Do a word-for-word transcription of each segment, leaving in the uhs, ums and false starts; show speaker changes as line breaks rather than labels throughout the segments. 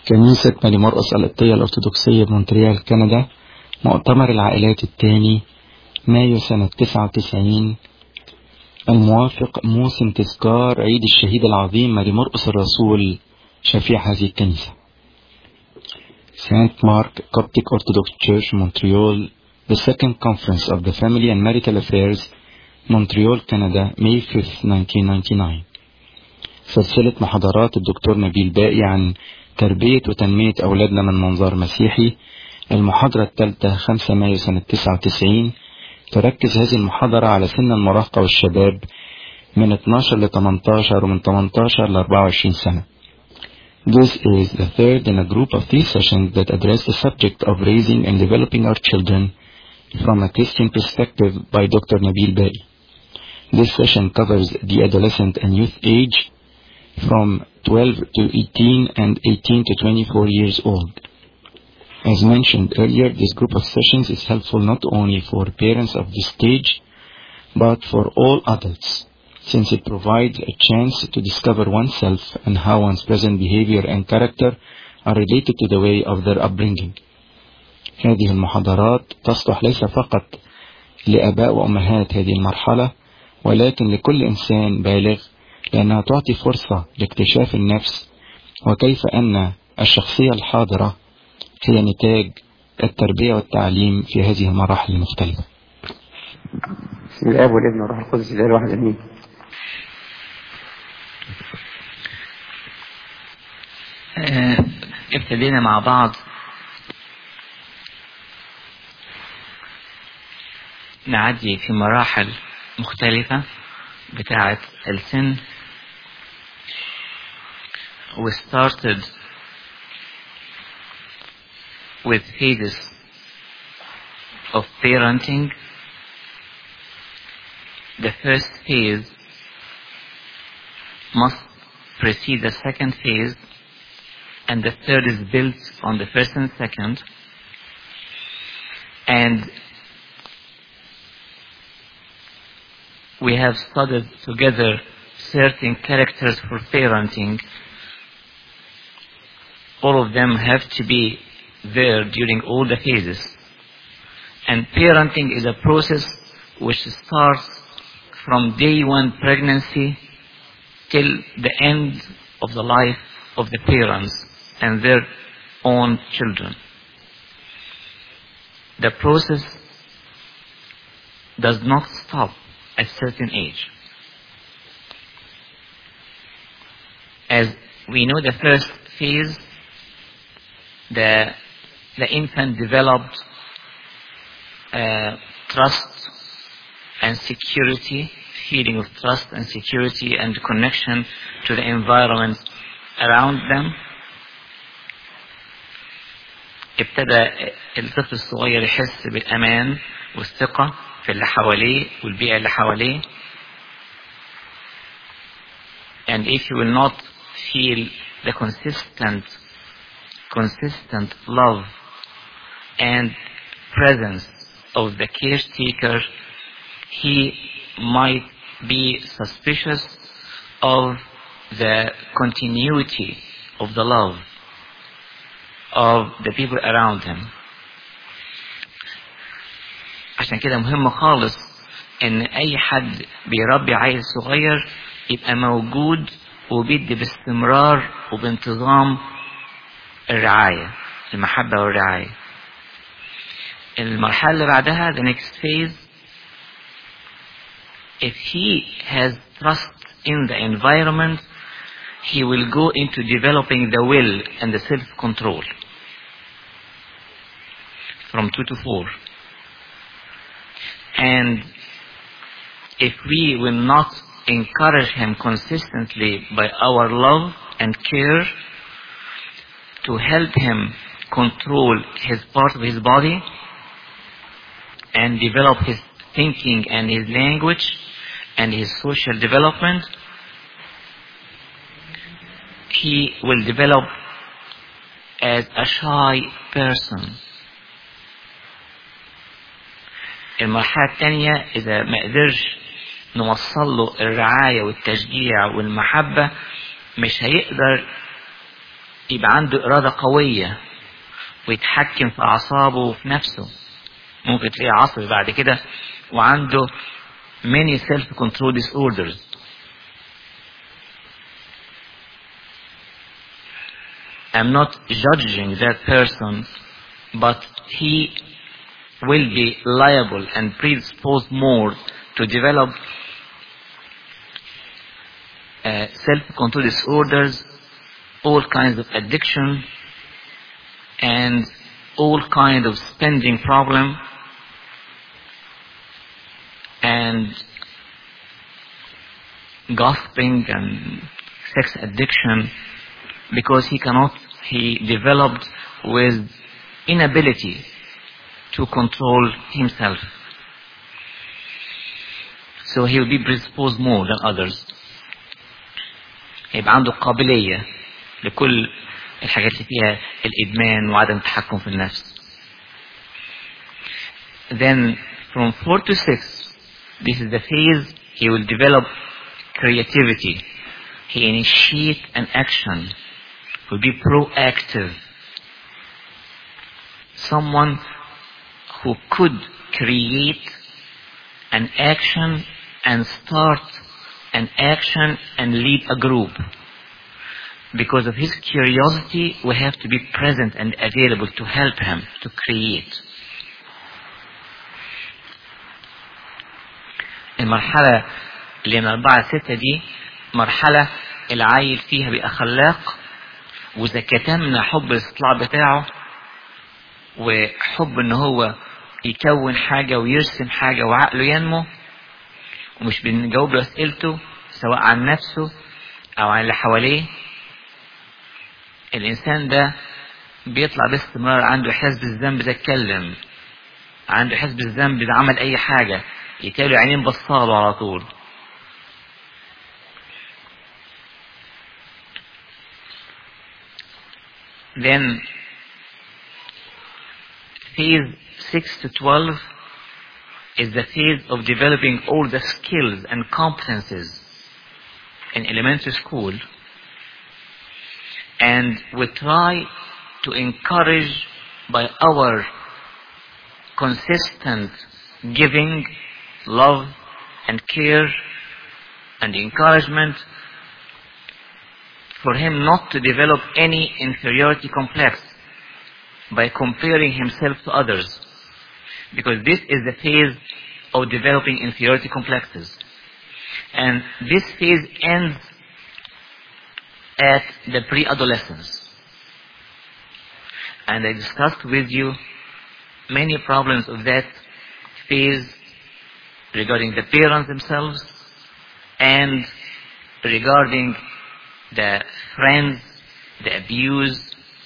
كنيسة ماري مرقس القبطية الأرثوذكسية بمونتريال كندا، مؤتمر العائلات الثاني مايو سنة تسعة وتسعين، الموافق موسم تذكار عيد الشهيد العظيم ماري مرقس الرسول شفيع هذه الكنيسة. Saint Mark Coptic Orthodox Church, Montreal, the second conference of the Family and Marital Affairs, Montreal, Canada, May fifth, nineteen ninety-nine. سلسلة محاضرات الدكتور نبيل باقي عن تربية وتنمية أولادنا من منظار مسيحي، المحاضرة الثالثة خمسة مايو سنة تسعة وتسعين. تركز هذه المحاضرة على سن المراهقة والشباب من اتناشر ل تمنتاشر ومن تمنتاشر ل أربعة وعشرين سنة. This is the third in a group of three sessions that address the subject of raising and developing our children from a Christian perspective by Doctor Nabil Ba'i. This session covers the adolescent and youth age from twelve to eighteen and eighteen to twenty-four years old. As mentioned earlier, this group of sessions is helpful not only for parents of this stage, but for all adults, since it provides a chance to discover oneself and how one's present behavior and character are related to the way of their upbringing. هذه المحاضرات تصلح ليس فقط لآباء وأمهات هذه المرحلة، ولكن لكل إنسان بالغ، لأنها تعطي فرصة لاكتشاف النفس وكيف أن الشخصية الحاضرة هي نتاج التربية والتعليم في هذه المراحل المختلفة.
بسم الآب والابن والروح القدس الإله الواحد آمين.
ابتدينا مع بعض نعدي في مراحل مختلفة بتاعة السن. We started with phases of parenting. The first phase must precede the second phase, and the third is built on the first and second. And we have studied together certain characters for parenting. All of them have to be there during all the phases. And parenting is a process which starts from day one pregnancy till the end of the life of the parents and their own children. The process does not stop at a certain age. As we know, the first phase, the the infant developed uh, trust and security, feeling of trust and security and connection to the environment around them. ابتدى الطفل الصغير يحس بالأمان والثقة في اللي حواليه والبيئة اللي حواليه. And if you will not feel the consistent consistent love and presence of the caretaker, he might be suspicious of the continuity of the love of the people around him. عشان كده مهم خالص ان اي حد بيربي عيل صغير يبقى موجود وبيدي باستمرار وبانتظام الرعاية، المحبة والرعاية. المرحلة اللي بعدها, the next phase, if he has trust in the environment, he will go into developing the will and the self-control from two to four. And if we will not encourage him consistently by our love and care to help him control his part of his body and develop his thinking and his language and his social development, he will develop as a shy person. المرحلة الثانية إذا ما قدرش نوصل له الرعاية والتشجيع والمحبة مش هيقدر يبقى عنده إرادة قوية ويتحكم في أعصابه وفي نفسه. ممكن تلاقيه عصبي بعد كده وعنده many self-control disorders. I'm not judging that person, but he will be liable and predisposed more to develop uh, self-control disorders, all kinds of addiction, and all kinds of spending problem, and gossiping and sex addiction, because he cannot, he developed with inability to control himself. So he will be predisposed more than others. يبقى عنده قابلية لكل الحاجات اللي فيها الإدمان وعدم التحكم في النفس. Then from four to six, this is the phase he will develop creativity. He initiate an action, will be proactive. Someone who could create an action and start an action and lead a group. Because of his curiosity, we have to be present and available to help him to create. المرحلة اللي من أربعة ستة دي مرحلة العيل فيها بأخلاق، وإذا كتمنا حب الاستطلاع بتاعه وحب إن هو يكون حاجة ويرسم حاجة وعقله ينمو، ومش بنجاوب له أسئلته سواء عن نفسه أو عن اللي حواليه، الإنسان ده بيطلع باستمرار عنده إحساس بالذنب إذا اتكلم، عنده إحساس بالذنب إذا عمل أي حاجة، يتالوا عينين بصاله على طول. Then phase six to twelve is the phase of developing all the skills and competences in elementary school, and we try to encourage by our consistent giving, love and care and encouragement for him not to develop any inferiority complex by comparing himself to others, because this is the phase of developing inferiority complexes, and this phase ends at the pre-adolescence. And I discussed with you many problems of that phase regarding the parents themselves and regarding the friends, the abuse,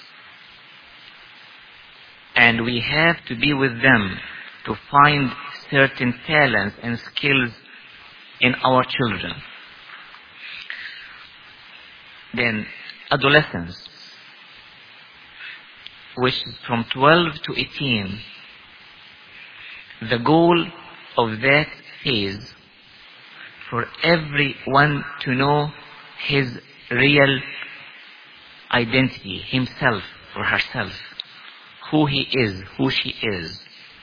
and we have to be with them to find certain talents and skills in our children. Then adolescence, which is from twelve to eighteen, the goal of that phase for everyone to know his real identity, himself or herself, who he is, who she is.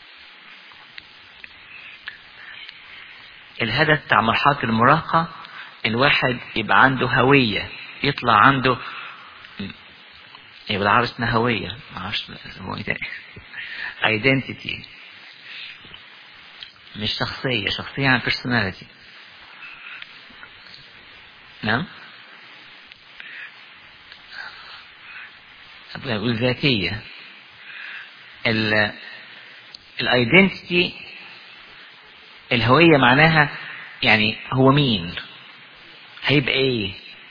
الهدف بتاع مرحلة المراهقة الواحد يبقى عنده هوية، يطلع عنده، يبقى بالعربي اسمها هوية، معرفش هو ايه identity، مش شخصية، شخصية عن personality. نعم؟ أبغى أقول ذاتية. ال الايدنتيتي الهوية معناها يعني هو مين، هيبقى ايه،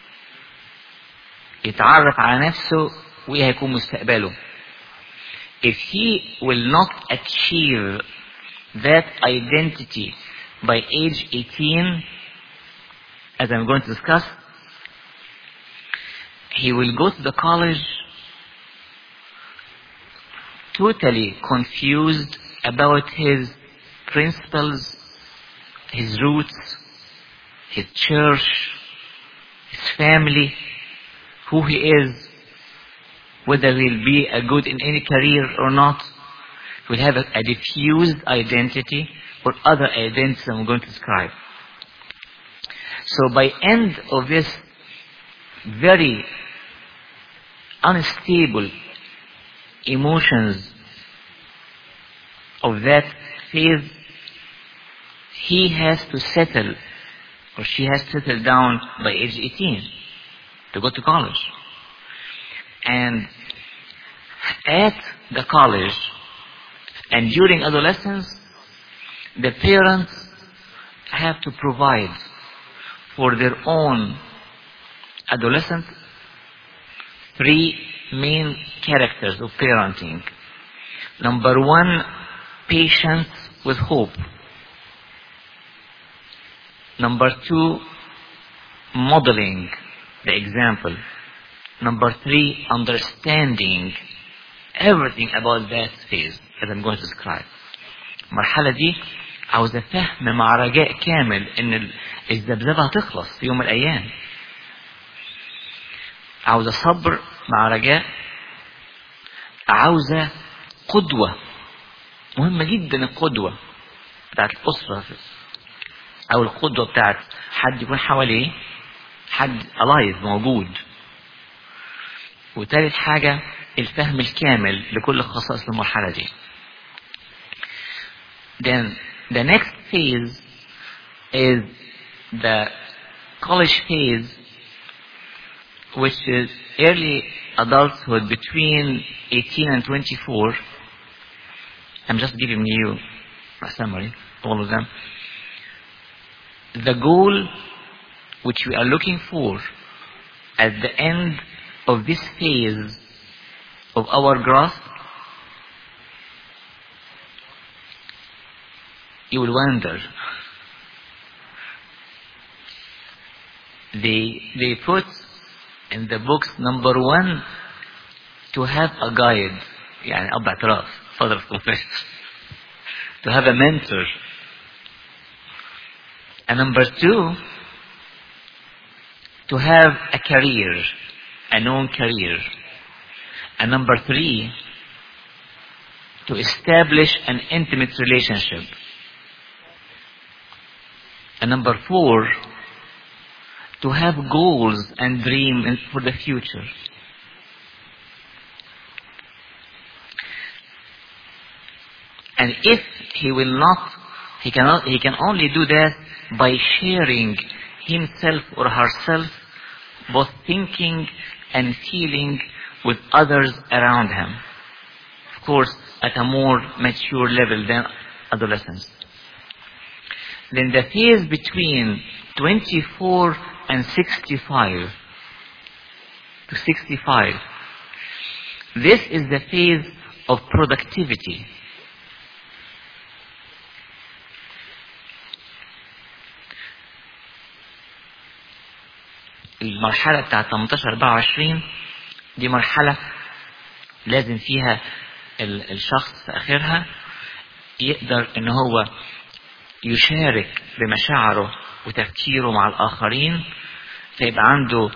يتعرف على نفسه وايه هيكون مستقبله. If he will not achieve that identity by age eighteen, as I'm going to discuss, he will go to the college totally confused about his principles, his roots, his church, his family, who he is, whether he'll be a good in any career or not. He'll have a, a diffused identity or other identities I'm going to describe. So by end of this very unstable emotions of that phase, he has to settle, or she has to settle down by age eighteen to go to college. And at the college and during adolescence, the parents have to provide for their own adolescent three main characters of parenting. Number one, patience with hope. Number two, modeling the example. Number three, understanding everything about that phase that I'm going to describe. المرحلة دي عاوزة فهم مع رجاء كامل ان الذبذبة هتخلص في يوم من الأيام. عاوزة صبر مع رجاء. عاوزة قدوة. مهمة جدا القدوة بتاعت الأسرة أو القدوة بتاعت حد يكون حواليه حد alive موجود. وثالث حاجة الفهم الكامل لكل خصائص المرحلة دي. Then the next phase is the college phase, which is early adulthood between eighteen and twenty-four. I'm just giving you a summary, all of them. The goal which we are looking for at the end of this phase of our growth, you will wonder. They, they put in the books number one to have a guide, يعني أب اعتراف, father of confession, to have a mentor. And number two, to have a career, a known career. And number three, to establish an intimate relationship. And number four, to have goals and dreams for the future. And if he will not, he cannot, he can only do that by sharing himself or herself, both thinking and feeling, with others around him. Of course, at a more mature level than adolescence. Then the phase between twenty-four and sixty-five to sixty-five, this is the phase of productivity. المرحلة بتاعت ثمانية عشر أربعة وعشرين دي مرحلة لازم فيها الشخص في آخرها يقدر إن هو يشارك بمشاعره وتفكيره مع الآخرين، فيبقى عنده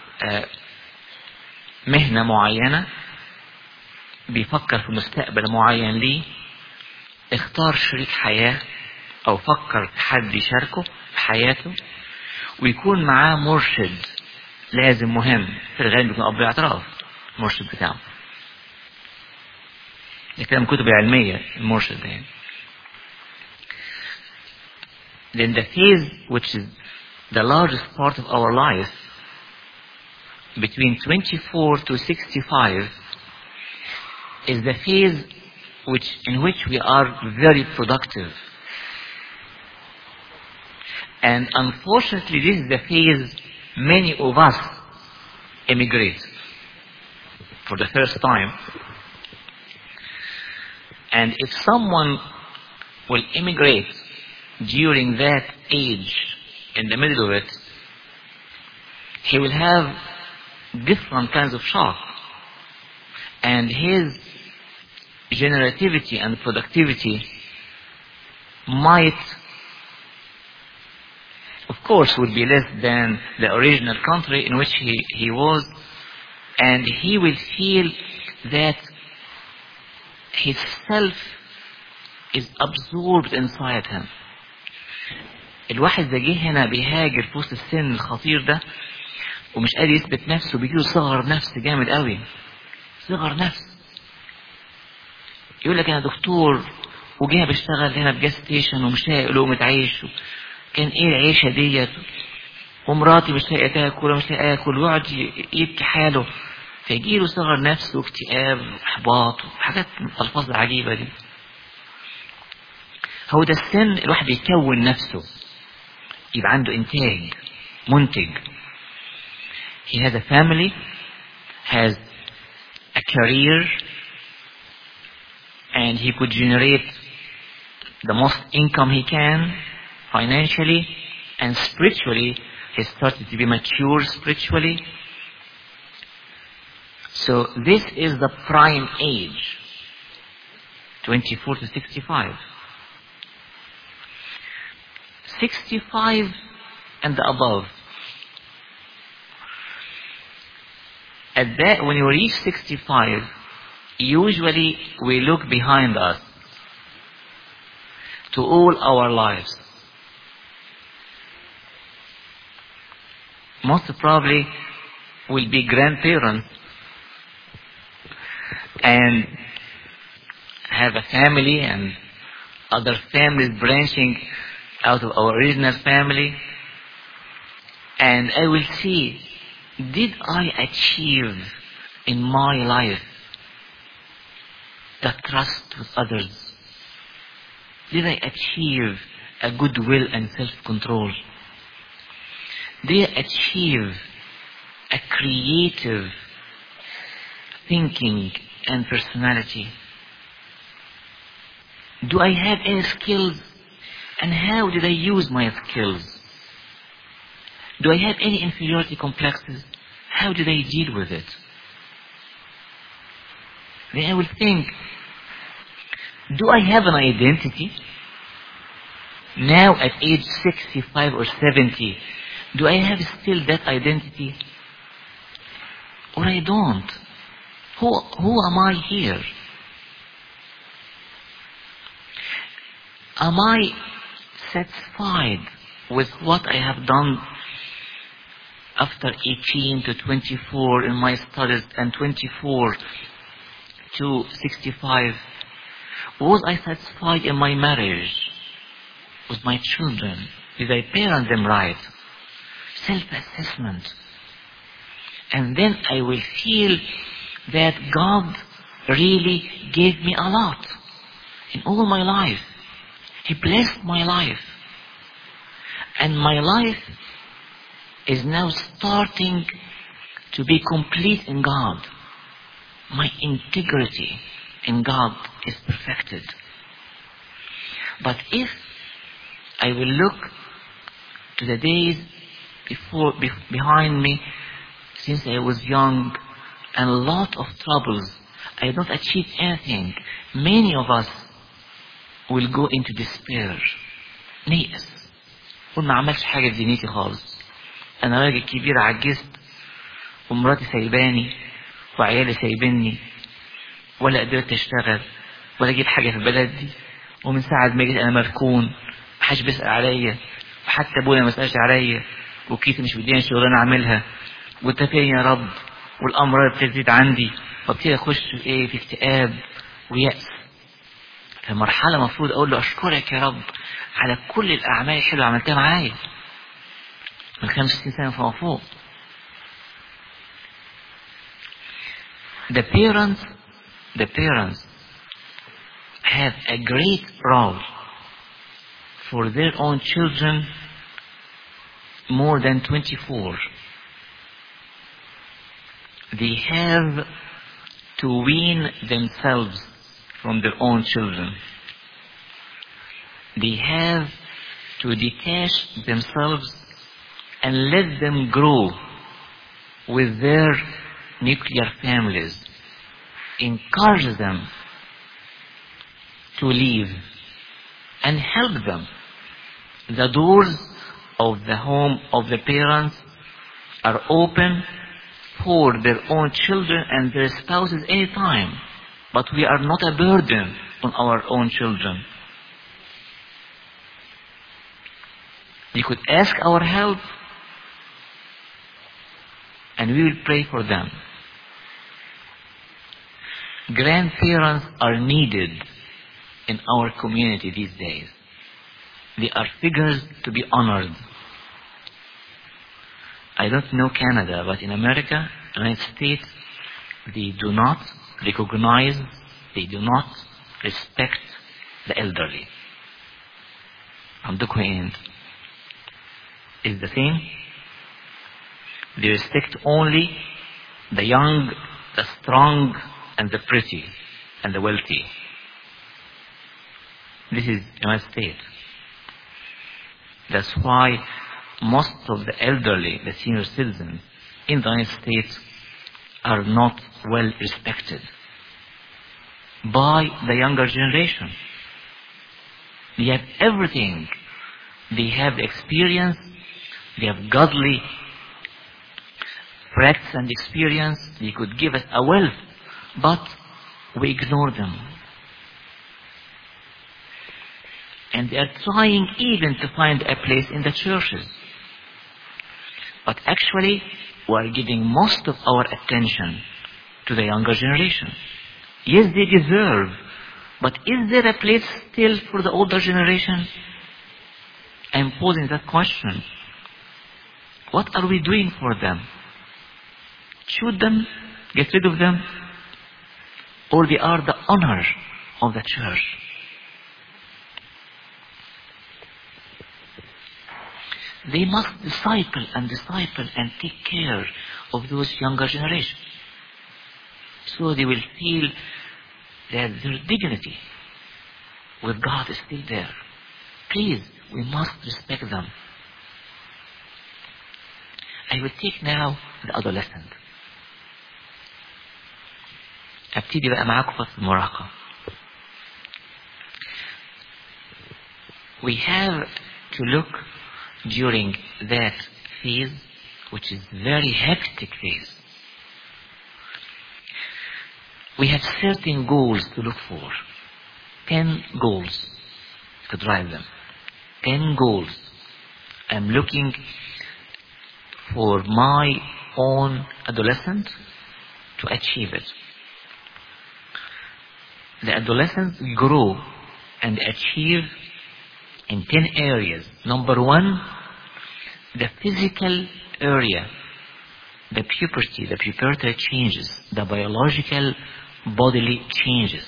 مهنة معينة، بيفكر في مستقبل معين ليه، اختار شريك حياة أو فكر في حد يشاركه في حياته، ويكون معاه مرشد لازم مهم. في الغالب بيكون أب الاعتراف المرشد بتاعه. ده كلام الكتب العلمية المرشد ده يعني. Then the phase which is the largest part of our life, between twenty-four to sixty-five, is the phase which in which we are very productive. And unfortunately, this is the phase many of us emigrate for the first time. And if someone will immigrate during that age, in the middle of it, he will have different kinds of shock. And his generativity and productivity might, of course, would be less than the original country in which he, he was, and he will feel that his self is absorbed inside him. الواحد ده جه هنا بيهاجر في وسط السن الخطير ده ومش قادر يثبت نفسه، بيجيله صغر نفس جامد قوي، صغر نفس. يقول لك انا دكتور وجاي بشتغل هنا في جاز ستيشن ومش لاقي لقمة عيش، كان ايه العيشه ديت، ومراتي مش لاقيه تاكل ومش لاقي اكل، ويقعد يبكي حاله، فيجيله صغر نفس واكتئاب واحباط وحاجات من الالفاظ العجيبه دي. هو ده السن الواحد بيكون نفسه، يبقى عنده انتاج منتج. He has a family, has a career, and he could generate the most income he can financially, and spiritually he started to be mature spiritually. So this is the prime age, twenty-four to sixty-five. sixty-five and above. At that, when you reach sixty-five, usually we look behind us to all our lives. Most probably will be grandparents and have a family and other families branching out of our original family. And I will see, did I achieve in my life the trust with others? Did I achieve a goodwill and self-control? Did I achieve a creative thinking and personality? Do I have any skills, and how did I use my skills? Do I have any inferiority complexes? How did I deal with it? Then I will think, do I have an identity? Now at age sixty-five or seventy, do I have still that identity? Or I don't? Who, who am I here? Am I satisfied with what I have done after eighteen to twenty-four in my studies and twenty-four to sixty-five? Was I satisfied in my marriage with my children? Did I parent them right? Self-assessment. And then I will feel that God really gave me a lot in all my life. He blessed my life. And my life is now starting to be complete in God. My integrity in God is perfected. But if I will look to the days before, be, behind me, since I was young, and a lot of troubles, I have not achieved anything, many of us will go into despair. نيأس. قول ما عملش حاجة في دنيتي خالص. أنا راجل كبير عجزت، ومراتي سايباني، وعيالي سايبني، ولا قدرت أشتغل، ولا أجيب حاجة في البلد دي، ومن ساعة ما جيت أنا مركون، محدش بيسأل عليا، وحتى أبويا ما سألش عليا، وكيتي مش بدينا شغلانة أعملها، وأنت فين يا رب؟ والأمراض بتزيد عندي، وابتدي أخش في إيه؟ في اكتئاب ويأس. في مرحلة مفروض أقول له أشكرك يا رب على كل الأعمال الحلوة عملتها معايا من خمس ستين سنة فما فوق. The parents, the parents have a great role for their own children more than twenty-four. They have to wean themselves from their own children. They have to detach themselves and let them grow with their nuclear families. Encourage them to leave and help them. The doors of the home of the parents are open for their own children and their spouses anytime. But we are not a burden on our own children. You could ask our help, and we will pray for them. Grandparents are needed in our community these days. They are figures to be honored. I don't know Canada, but in America, United States, they do not recognize, they do not respect the elderly. عندكم ايه انت؟ Is the same? They respect only the young, the strong, and the pretty, and the wealthy. This is United States. That's why most of the elderly, the senior citizens in the United States are not well respected by the younger generation. They have everything. They have experience. They have godly practice and experience. They could give us a wealth, but we ignore them. And they are trying even to find a place in the churches. But actually, we are giving most of our attention to the younger generation. Yes, they deserve, but is there a place still for the older generation? I'm posing that question. What are we doing for them? Shoot them? Get rid of them? Or they are the honor of the church? They must disciple and disciple and take care of those younger generations. So they will feel that their dignity with God is still there. Please, we must respect them. I will take now the adolescent. أبتدي بقى معاكم فترة المراهقة. We have to look during that phase, which is very hectic phase. We have certain goals to look for. Ten goals to drive them. Ten goals. I'm looking for my own adolescent to achieve it. The adolescents grow and achieve in ten areas. Number one, the physical area, the puberty, the pubertal changes, the biological bodily changes.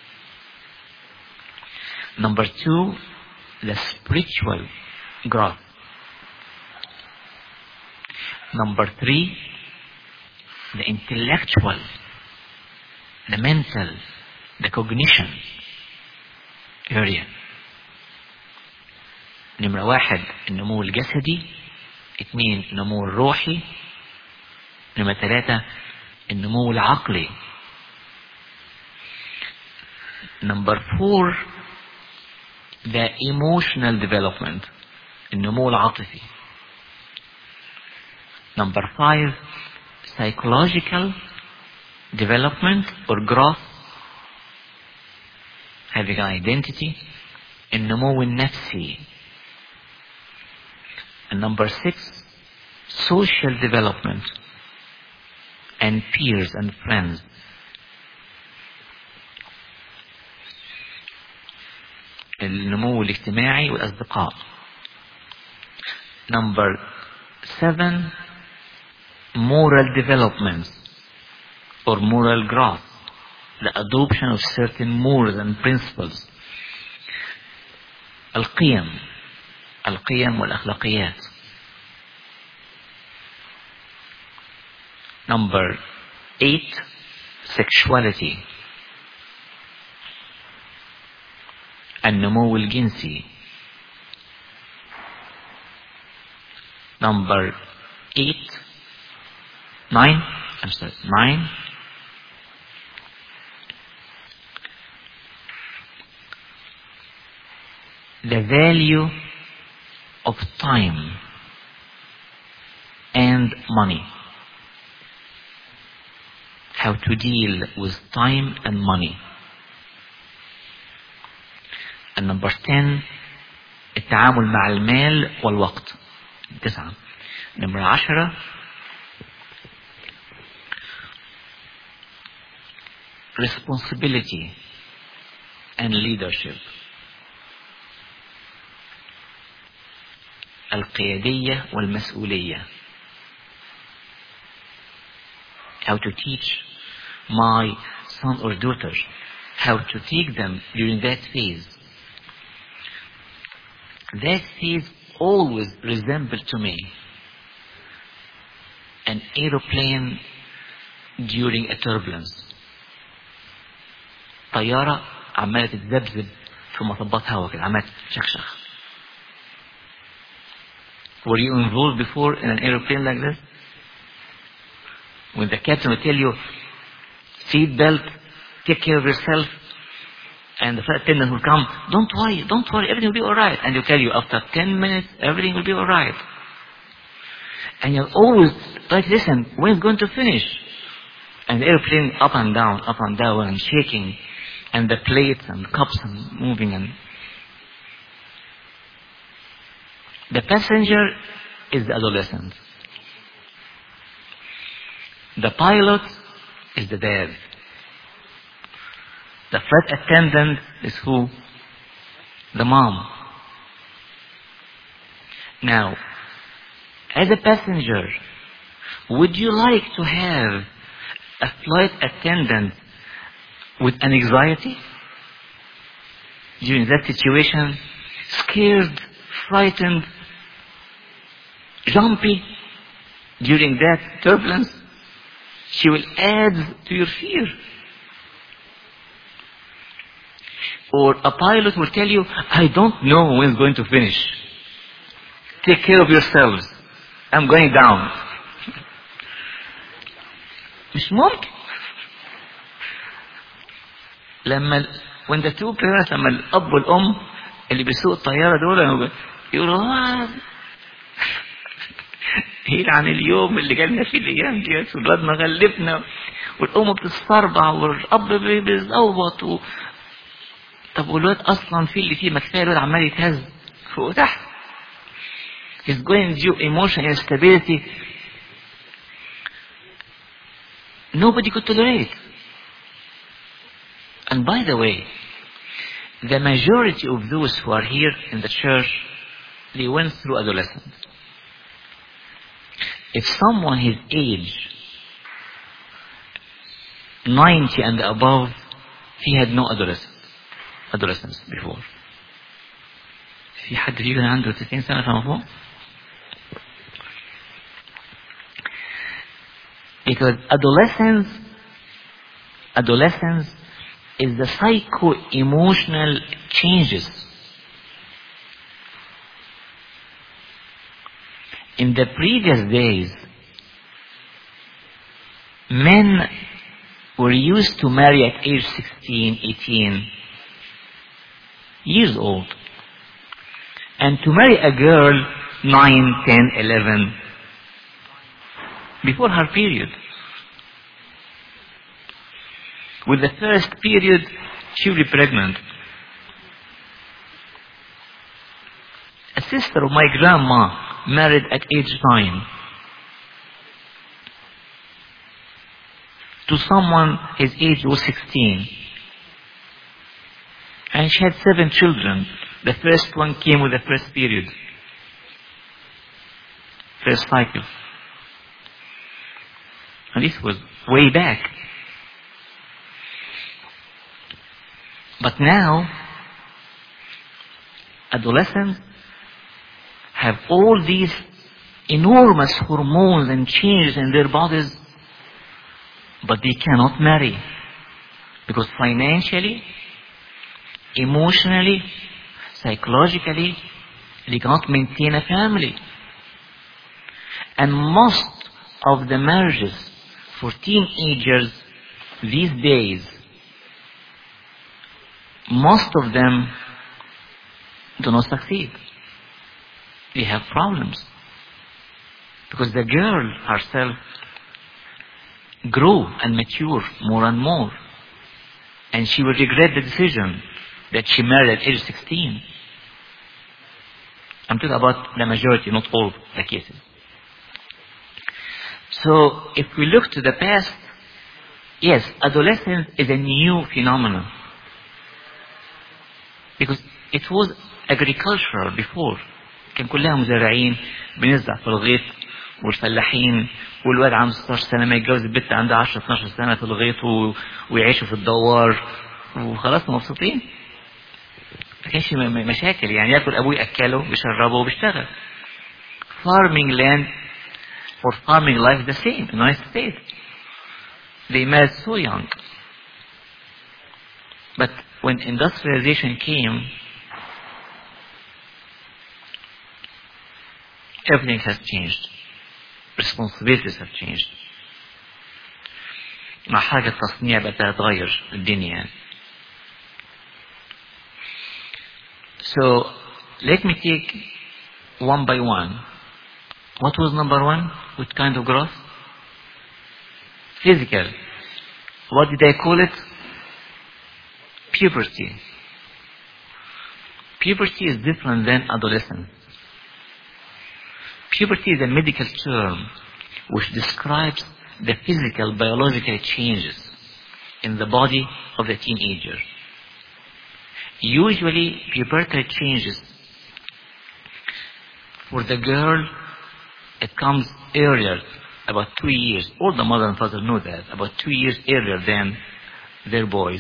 Number two, the spiritual growth. Number three, the intellectual, the mental, the cognition area. نمرة واحد النمو الجسدي. اثنين النمو الروحي. نمرة ثلاثة النمو العقلي. Number four, the emotional development, النمو العاطفي. Number five, psychological development or growth, having an identity, النمو النفسي. And number six, social development and peers and friends. النمو الاجتماعي والأصدقاء. Number seven, moral development or moral growth, the adoption of certain morals and principles. القيم القيم والأخلاقيات. Number eight, sexuality, النمو الجنسي. Number eight, nine, I'm sorry, nine, the value of time and money. how to deal with time and money. And number ten, التعامل مع المال والوقت. تسعة. نمرة عشرة، responsibility and leadership. القيادية والمسؤولية. How to teach my son or daughter, how to take them during that phase. That phase always resembled to me an aeroplane during a turbulence. طيارة عمالة تتذبذب في مطبات هواء كده، عمالة تشخشخ. Were you involved before in an aeroplane like this? When the captain will tell you, seat belt, take care of yourself, and the flight attendant will come, don't worry, don't worry, everything will be alright. And he'll tell you, after ten minutes, everything will be alright. And you'll always try to listen, when it's going to finish? And the airplane up and down, up and down, and shaking, and the plates and cups and moving. And the passenger is the adolescent. The pilot is the dad. The flight attendant is who? The mom. Now, as a passenger, would you like to have a flight attendant with an anxiety during that situation? Scared, frightened, jumpy during that turbulence? She will add to your fear. Or a pilot will tell you, I don't know when it's going to finish. Take care of yourselves. I'm going down. مش ممكن. لما when the two parents، لما الأب والأم اللي بيسوقوا الطيارة دول يقولوا يلعن اليوم اللي جالنا فيه الأيام ديت، والولاد مغلبنا، والأم بتستربع، والأب بيزوط و... طب والولاد أصلا في اللي فيه ما كفاية الولاد عمال يتهز فوق وتحت. He's going through emotional instability. Nobody could tolerate. And by the way, the majority of those who are here in the church, they went through adolescence. If someone his age, ninety and above, he had no adolescence, adolescence before. في حد فيكم عنده ستين سنة فما فوق؟ Because adolescence, adolescence is the psycho-emotional changes. In the previous days, men were used to marry at age sixteen, eighteen years old. And to marry a girl nine, ten, eleven, before her period. With the first period, she will be pregnant. A sister of my grandma married at age nine to someone his age was sixteen. And she had seven children. The first one came with the first period. First cycle. And this was way back. But now, adolescents have all these enormous hormones and changes in their bodies, but they cannot marry. Because financially, emotionally, psychologically, they cannot maintain a family. And most of the marriages for teenagers these days, most of them do not succeed. They have problems. Because the girl herself grow and mature more and more. And she will regret the decision that she married at age sixteen. I'm talking about the majority, not all the cases. So if we look to the past, yes, adolescence is a new phenomenon. Because it was agricultural before. كان كلها مزارعين بنزرع في الغيط والفلاحين والواد عنده ستاشر سنة ما يتجوز البنت عندها عشرة اتناشر سنة في الغيط و... ويعيشوا في الدوار وخلاص مبسوطين. ما كانش مشاكل يعني ياكل ابوه ياكله ويشربه وبيشتغل. Farming land or farming life is the same in the United States. They married so young. But when industrialization came, everything has changed. Responsibilities have changed. مع حاجة التصنيع بقت تتغير الدنيا. So let me take one by one. What was number one? What kind of growth? Physical. What did I call it? Puberty. Puberty is different than adolescence. Puberty is a medical term which describes the physical, biological changes in the body of the teenager. Usually, pubertal changes for the girl, it comes earlier, about two years. All the mother and father know that, about two years earlier than their boys.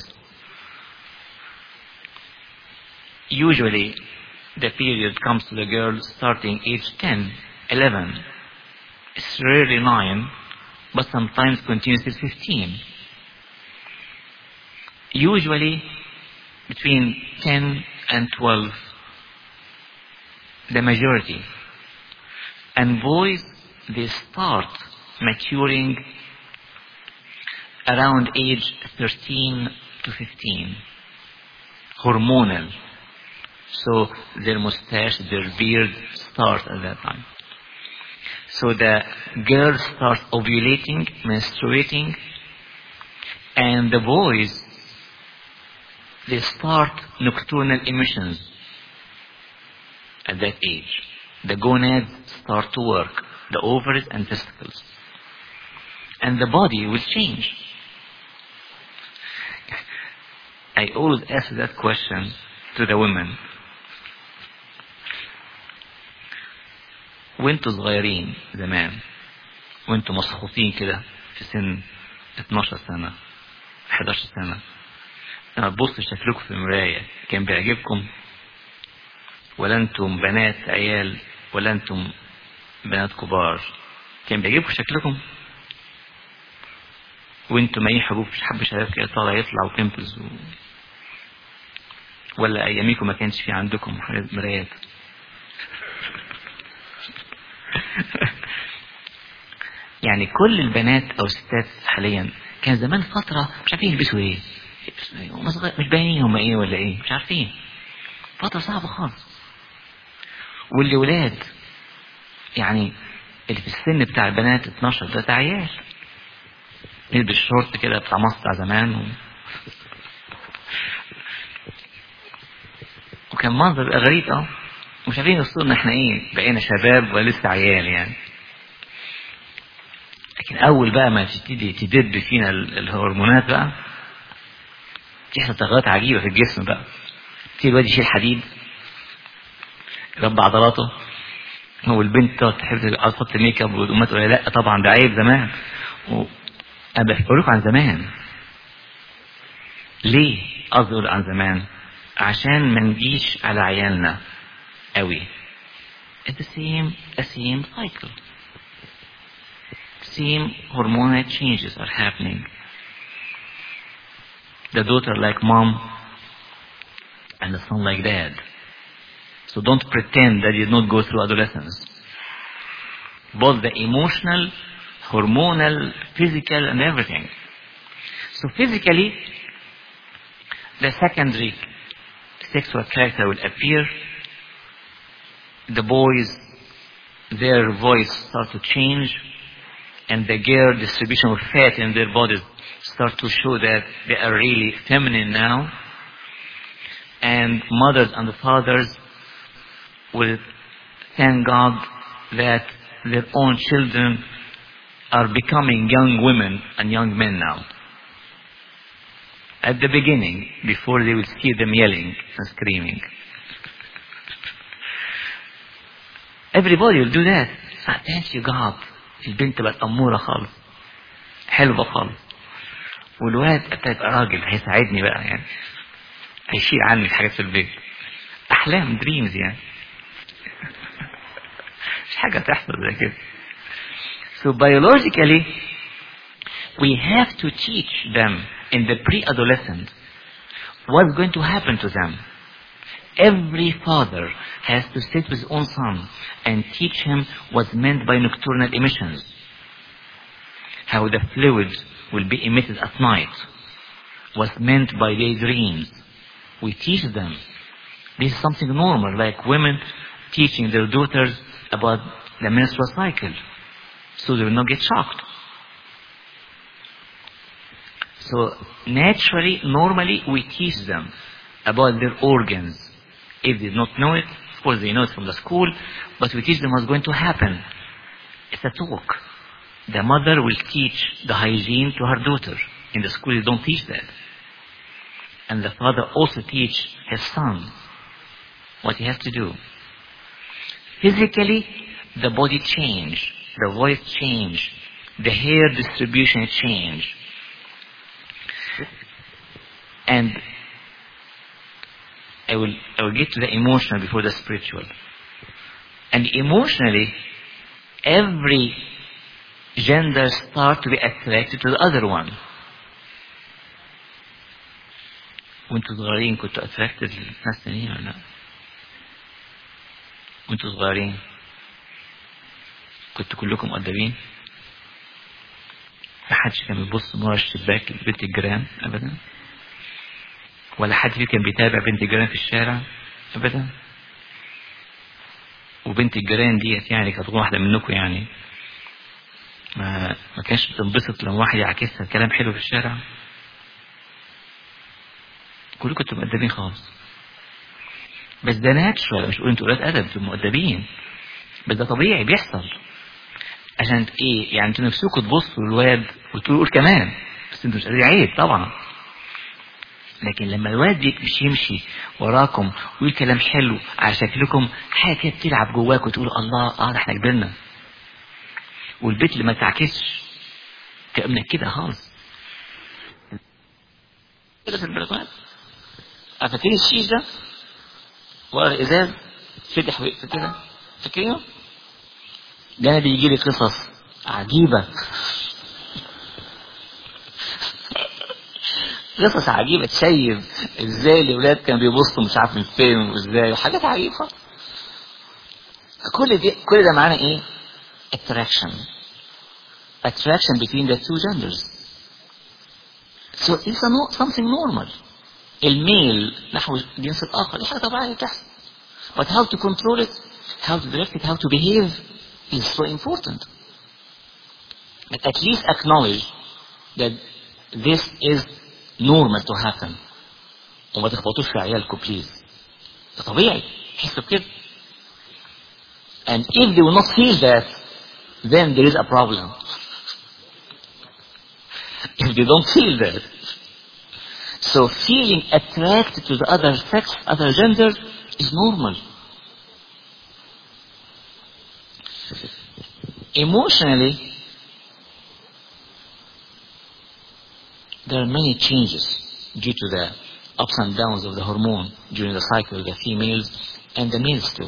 Usually, the period comes to the girl starting age ten, eleven. It's rarely nine, but sometimes continues till fifteen. Usually, between ten and twelve, the majority. And boys, they start maturing around age thirteen to fifteen. Hormonal. So their mustache, their beard starts at that time. So the girl starts ovulating, menstruating, and the boys, they start nocturnal emissions at that age. The gonads start to work, the ovaries and testicles. And the body will change. I always ask that question to the women. وانتوا صغيرين زمان وانتوا مسخوطين كده في سن اتناشر سنة حداشر سنة لما تبصوا شكلكم في المراية كان بيعجبكم ولا انتم بنات عيال ولا انتم بنات كبار كان بيعجبكم شكلكم وانتم اي حبوب مش حب شباب كده طالع يطلع وبيمبلز و... ولا اياميكم ما كانش في عندكم حاجات مرايات يعني كل البنات او الستات حاليا كان زمان فترة مش عارفين يلبسوا ايه مش باينين هم ايه ولا ايه مش عارفين فترة صعبة خالص واللي ولاد يعني اللي في السن بتاع البنات اتناشر ده عيال يلبس شورت كده بتاع مصنع زمان و... وكان منظر غريب اه مش عارفين يوصلوا ان احنا ايه بقينا شباب ولا لسه عيال يعني لكن اول بقى ما تبتدي تدب فينا الهرمونات بقى تحصل تغيرات عجيبه في الجسم بقى تيجي الواد يشيل حديد يربى عضلاته هو البنت تقعد تحب تحط ميك اب والامهات تقول لا طبعا ده عيب زمان و... انا بحكي لكم عن زمان ليه اقول عن زمان عشان ما نجيش على عيالنا قوي it's the same the same cycle same hormonal changes are happening the daughter like mom and the son like dad so don't pretend that you did not go through adolescence both the emotional hormonal physical and everything so physically the secondary sexual character will appear the boys their voice starts to change and the girl distribution of fat in their bodies start to show that they are really feminine now. And mothers and fathers will thank God that their own children are becoming young women and young men now. At the beginning, before they will see them yelling and screaming. Everybody will do that. Ah, thank you God. البنت بقت أمورة خالص. حلوة خالص. والواد هيبقى راجل هيساعدني بقى يعني. هيشيل عني الحاجات في البيت. أحلام دريمز يعني. مش حاجة تحصل زي كده. So biologically, we have to teach them in the pre-adolescent what's going to happen to them. Every father has to sit with his own son and teach him what's meant by nocturnal emissions. How the fluid will be emitted at night. What's meant by daydreams. We teach them. This is something normal, like women teaching their daughters about the menstrual cycle, so they will not get shocked. So naturally, normally, we teach them about their organs. If they don't know it, of course they know it from the school, but we teach them what's going to happen. It's a talk. The mother will teach the hygiene to her daughter. In the school, they don't teach that. And the father also teach his son what he has to do. Physically, the body change, the voice change, the hair distribution change. And I will, I will get to the emotional before the spiritual. And emotionally, every gender starts to be attracted to the other one. وانتوا صغيرين كنتوا attracted للناس تانيين ولا لا؟ وانتوا صغيرين كنتوا كلكم مؤدبين؟ ما حدش كان بيبص من ورا الشباك لبنت الجيران ابدا؟ ولا حد فيكم كان بيتابع بنت الجيران في الشارع ابدا؟ وبنت الجيران ديت يعني كانت واحده منكم يعني ما ما كانش بتنبسط لما واحد يعكسها كلام حلو في الشارع؟ كلكم كنتوا مؤدبين خالص. بس ده ناتشرال، مش بقول انتوا ولاد ادب، انتوا مؤدبين. بس ده طبيعي بيحصل. عشان ايه؟ يعني انتوا نفسكم تبصوا للواد وتقولوا قول كمان، بس انتوا مش قادرين، عيب طبعا. لكن لما الواد يمشي يمشي وراكم ويقول كلام حلو على شكلكم، حاجه كده بتلعب جواك وتقول الله اه ده احنا كبرنا. والبيت اللي ما تعكسش كأنك كده خالص. كده في البلكونات. فاكرين الشيش ده؟ ورا الازاز فتح وقف كده، فاكرينه؟ ده انا بيجي لي قصص عجيبه. قصص عجيبه تشيب ازاي الاولاد كانوا بيبصوا مش عارف من فين وازاي، وحاجات عجيبه. كل دي كل ده معناه ايه؟ attraction. attraction between the two genders. So it's a no, something normal. الميل نحو الجنس الآخر دي حاجة طبيعية تحصل. But how to control it, how to direct it, how to behave is so important. But at least acknowledge that this is normal to happen. وما تخبطوش في عيالكم please. ده طبيعي تحسوا بكده. And if they will not feel that, then there is a problem. If they don't feel that. So feeling attracted to the other sex, other gender is normal. Emotionally, there are many changes due to the ups and downs of the hormone during the cycle of the females and the males too.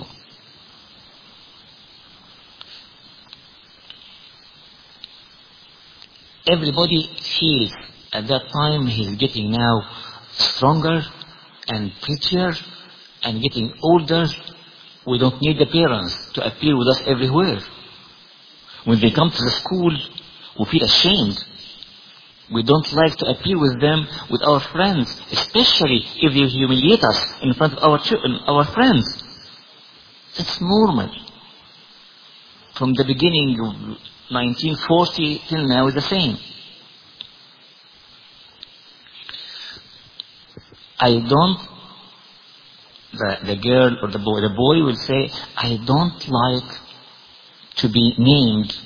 Everybody feels at that time he's getting now stronger and prettier and getting older. We don't need the parents to appear with us everywhere. When they come to the school, we feel ashamed. We don't like to appear with them, with our friends, especially if they humiliate us in front of our children, our friends. That's normal. From the beginning, nineteen forty till now is the same. I don't, the, the girl or the boy, the boy will say, I don't like to be named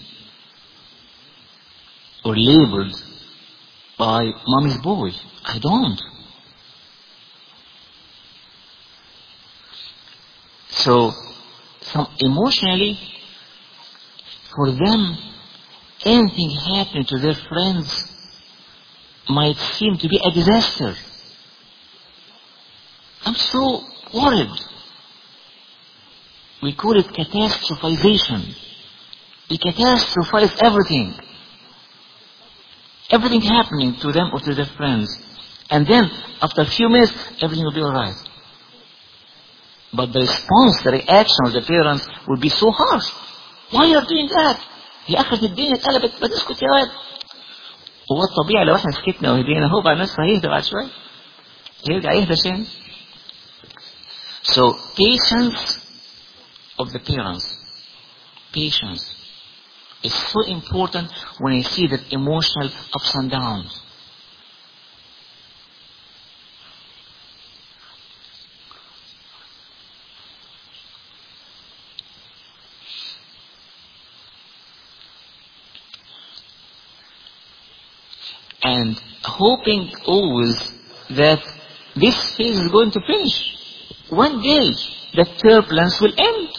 or labeled by mommy's boy. I don't. So, some emotionally, for them, anything happening to their friends might seem to be a disaster. I'm so worried. We call it catastrophization. We catastrophize everything. Everything happening to them or to their friends. And then, after a few minutes, everything will be alright. But the response, the reaction of the parents will be so harsh. Why are you doing that? يا أخي الدنيا اتقلبت، ما تسكت يا واد. هو الطبيعي لو احنا سكتنا وهدينا هو بقى الناس هيهدى بعد شوية. يرجع يهدى تاني. So, patience of the parents, patience, is so important when you see that emotional ups and downs. And hoping always that this phase is going to finish. One day, the turbulence will end.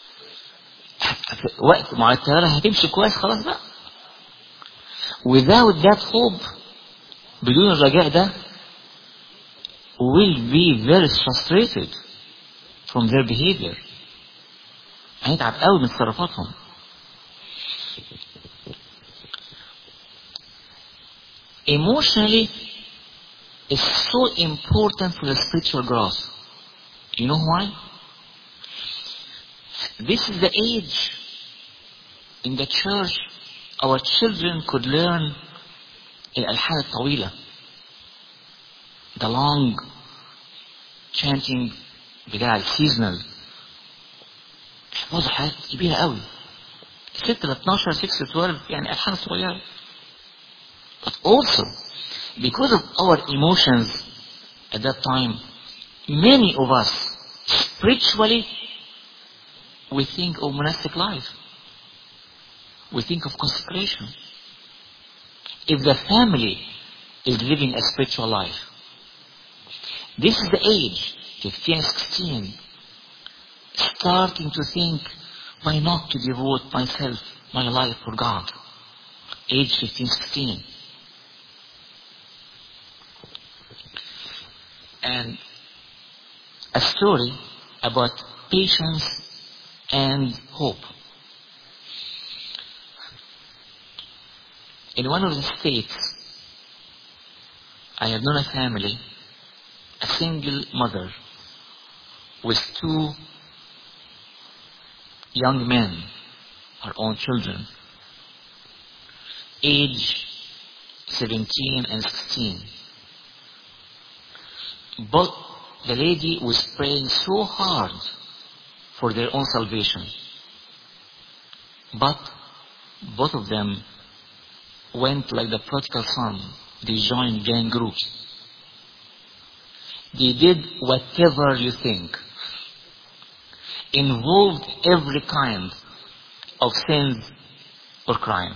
وقت مع التيارة هتمشي كويس خلاص بقى. Without that hope, بدون الرجاء ده, will be very frustrated from their behavior. هيتعب قوي من تصرفاتهم. Emotionally, is so important for the spiritual growth. You know why? This is the age in the church our children could learn الألحان الطويلة, the long chanting بتاع السيزونال. حفظوا حاجات كبيرة قوي. ستة ل اتناشر ستة ل اتناشر يعني ألحان صغيرة. But also, because of our emotions at that time, many of us, spiritually, we think of monastic life. We think of consecration. If the family is living a spiritual life, this is the age, fifteen, sixteen, starting to think, why not to devote myself, my life for God? Age fifteen, sixteen. And a story about patience and hope. In one of the states, I have known a family, a single mother with two young men, her own children, age seventeen and sixteen. But the lady was praying so hard for their own salvation. But both of them went like the prodigal son. They joined gang groups. They did whatever you think. Involved every kind of sin or crime.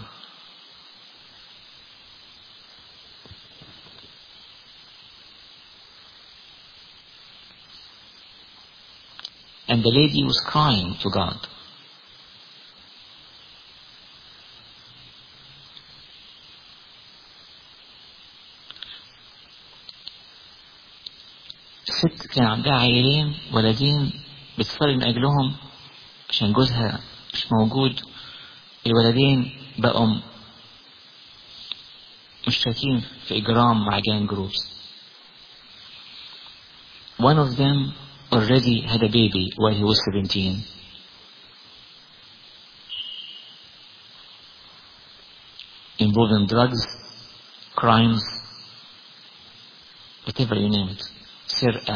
And the lady was crying to God. الست كان عندها عيلين ولدين بتصلي من أجلهم عشان جوزها مش موجود. الولدين بقوا مشتركين في إجرام مع gang groups. One of them already had a baby while he was seventeen. Involved in drugs, crimes, whatever you name it. سرقة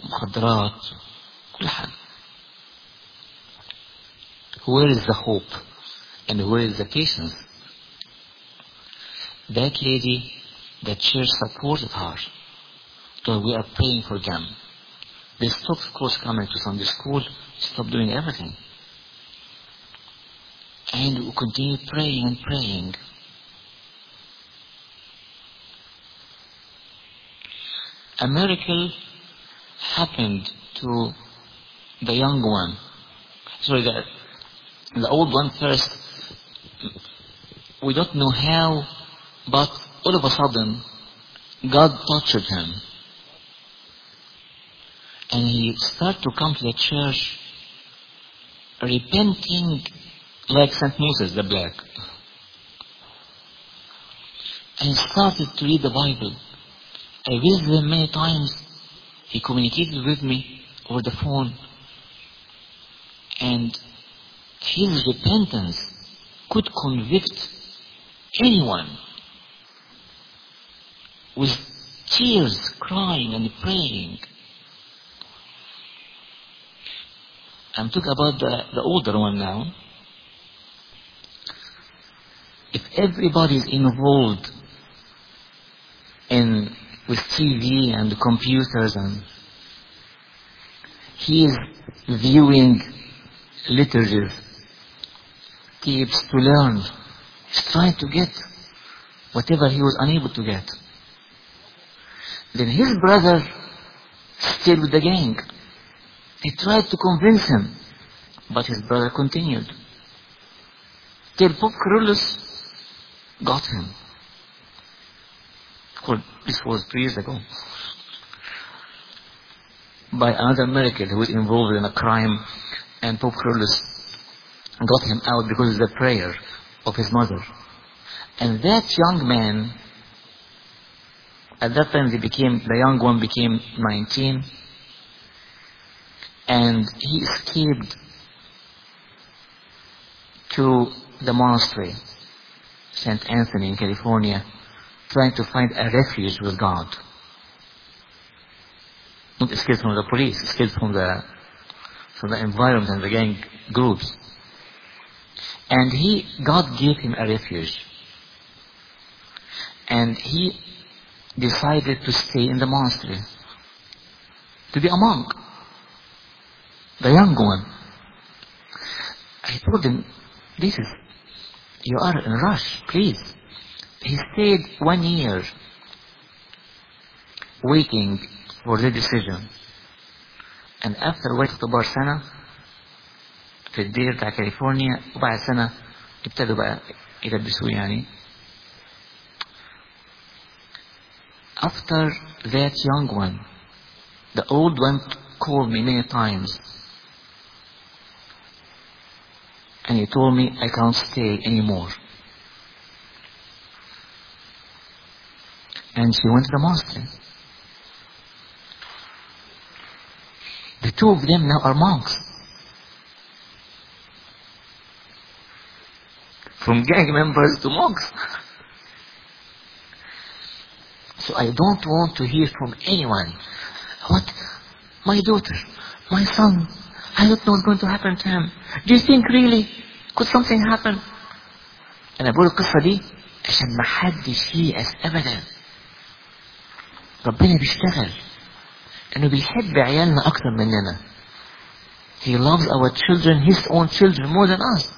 ومخدرات كل حاجة. Where is the hope? And where is the patience? That lady, the church supported her. So we are praying for them. They stopped, of course, coming to Sunday school, stopped doing everything. And we continued praying and praying. A miracle happened to the young one. Sorry, the, the old one first. We don't know how, but all of a sudden, God touched him. And he started to come to the church repenting like Saint Moses the Black. And he started to read the Bible. I visited him many times. He communicated with me over the phone. And his repentance could convict anyone with tears, crying and praying. I'm talking about the, the older one now. If everybody is involved in with T V and computers, and he is viewing liturgies, tapes to learn, he's trying to get whatever he was unable to get. Then his brother stayed with the gang. He tried to convince him, but his brother continued. Till Pope Carolus got him. Well, this was two years ago. By another miracle, he was involved in a crime, and Pope Carolus got him out because of the prayer of his mother. And that young man, at that time, they became the young one became nineteen. And he escaped to the monastery, Saint Anthony in California, trying to find a refuge with God. Not escaped from the police, escaped from the from the environment and the gang groups. And he, God gave him a refuge. And he decided to stay in the monastery, to be a monk. The young one. I told him, this is, you are in a rush, please. He stayed one year waiting for the decision. And after waiting to Barcelona, في الدير بتاع كاليفورنيا، وبعد سنة ابتدوا بقى يلبسوه يعني. After that young one, the old one called me many times. And he told me, I can't stay anymore. And she went to the monastery. The two of them now are monks. From gang members to monks. So I don't want to hear from anyone. What? My daughter, my son, I don't know what's going to happen to him. Do you think really could something happen? أنا بقول القصة دي عشان ما حدش ييأس أبدا. ربنا بيشتغل. إنه بيحب عيالنا أكتر مننا. He loves our children, his own children, more than us.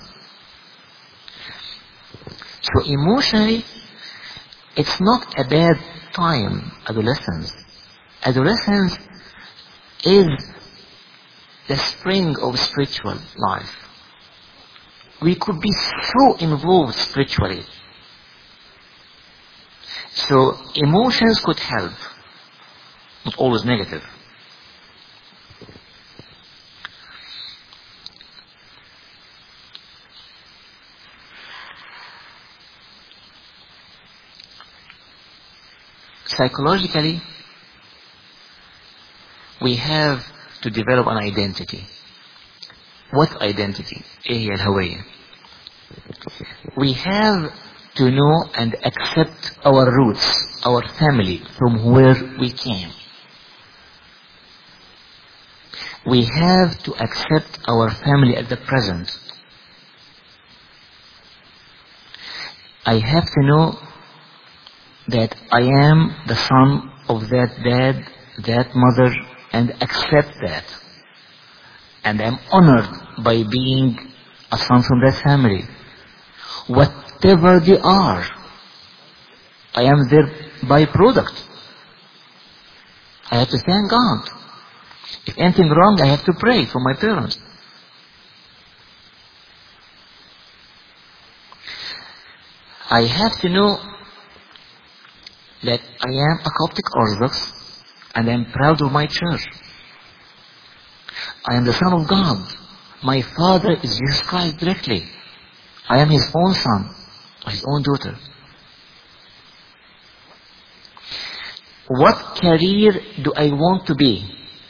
So emotionally, it's not a bad time, adolescence. Adolescence is the spring of spiritual life. We could be so involved spiritually. So emotions could help, not always negative. Psychologically, we have to develop an identity. What identity? إيه هي الهوية? We have to know and accept our roots, our family, from where we came. We have to accept our family at the present. I have to know that I am the son of that dad, that mother, and accept that. And I'm honored by being a son from that family. Whatever they are, I am their byproduct. I have to thank God. If anything wrong, I have to pray for my parents. I have to know that I am a Coptic Orthodox and I am proud of my church. I am the Son of God. My Father is Jesus Christ directly. I am His own son, His own daughter. What career do I want to be?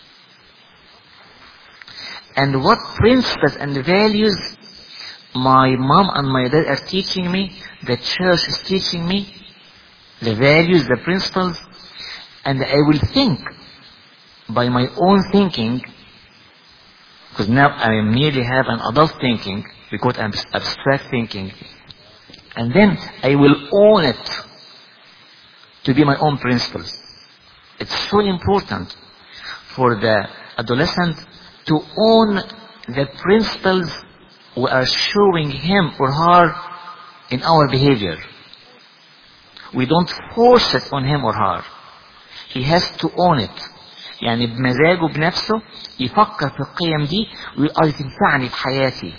And what principles and values my mom and my dad are teaching me, the church is teaching me, the values, the principles, and I will think by my own thinking, because now I merely have an adult thinking, because I'm abstract thinking, and then I will own it to be my own principles. It's so important for the adolescent to own the principles we are showing him or her in our behavior. We don't force it on him or her. He has to own it. يعني بمزاجه بنفسه يفكر في القيم دي ويقول تنفعني في حياتي.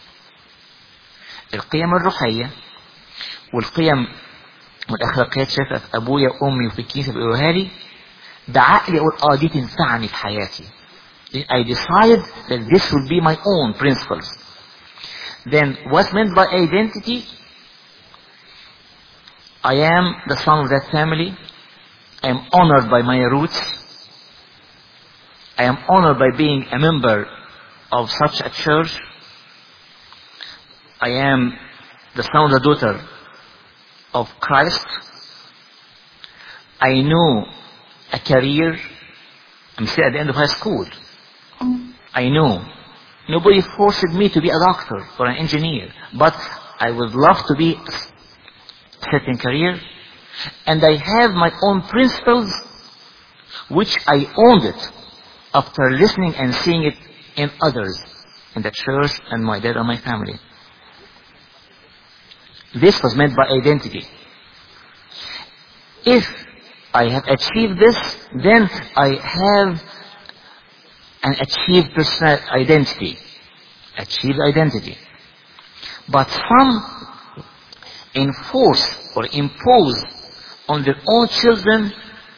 القيم الروحية والقيم والأخلاقيات شايفها في أبويا وأمي وفي الكنيسة بيقولوها لي، ده عقلي أقول آه دي تنفعني في حياتي. I decide that this will be my own principles. Then what's meant by identity? I am the son of that family. I am honored by my roots. I am honored by being a member of such a church. I am the son or the daughter of Christ. I know a career. I'm still at the end of high school. I know. Nobody forced me to be a doctor or an engineer, but I would love to be a certain career. And I have my own principles, which I owned it after listening and seeing it in others, in the church and my dad and my family. This was meant by identity. If I have achieved this, then I have an achieved personal identity. Achieved identity. But some enforce or impose on their own children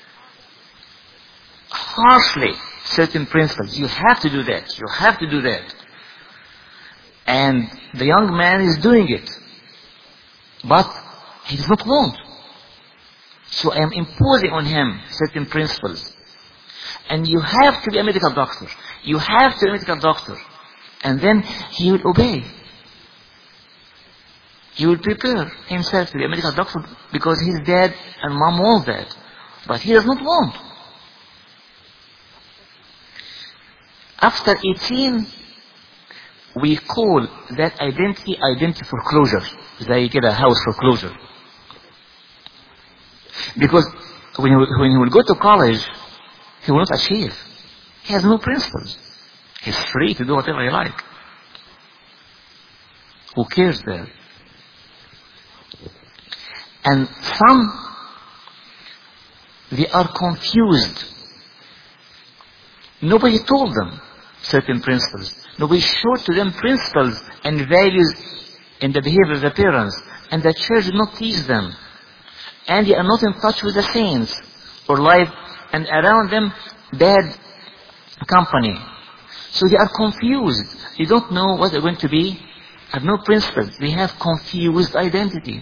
harshly certain principles. You have to do that. You have to do that. And the young man is doing it. But he does not want. So I am imposing on him certain principles. And you have to be a medical doctor. You have to be a medical doctor. And then he will obey. He will prepare himself to be a medical doctor because his dad and mom want that. But he does not want. After eighteen, we call that identity identity foreclosure. زي كده house foreclosure. Because when he, when he will go to college, he will not achieve. He has no principles. He's free to do whatever he likes. Who cares there? And some, they are confused. Nobody told them certain principles. Nobody showed to them principles and values in the behavior of the parents. And the church did not teach them. And they are not in touch with the saints or life, and around them bad company. So they are confused. They don't know what they're going to be. Have no principles. They have confused identity.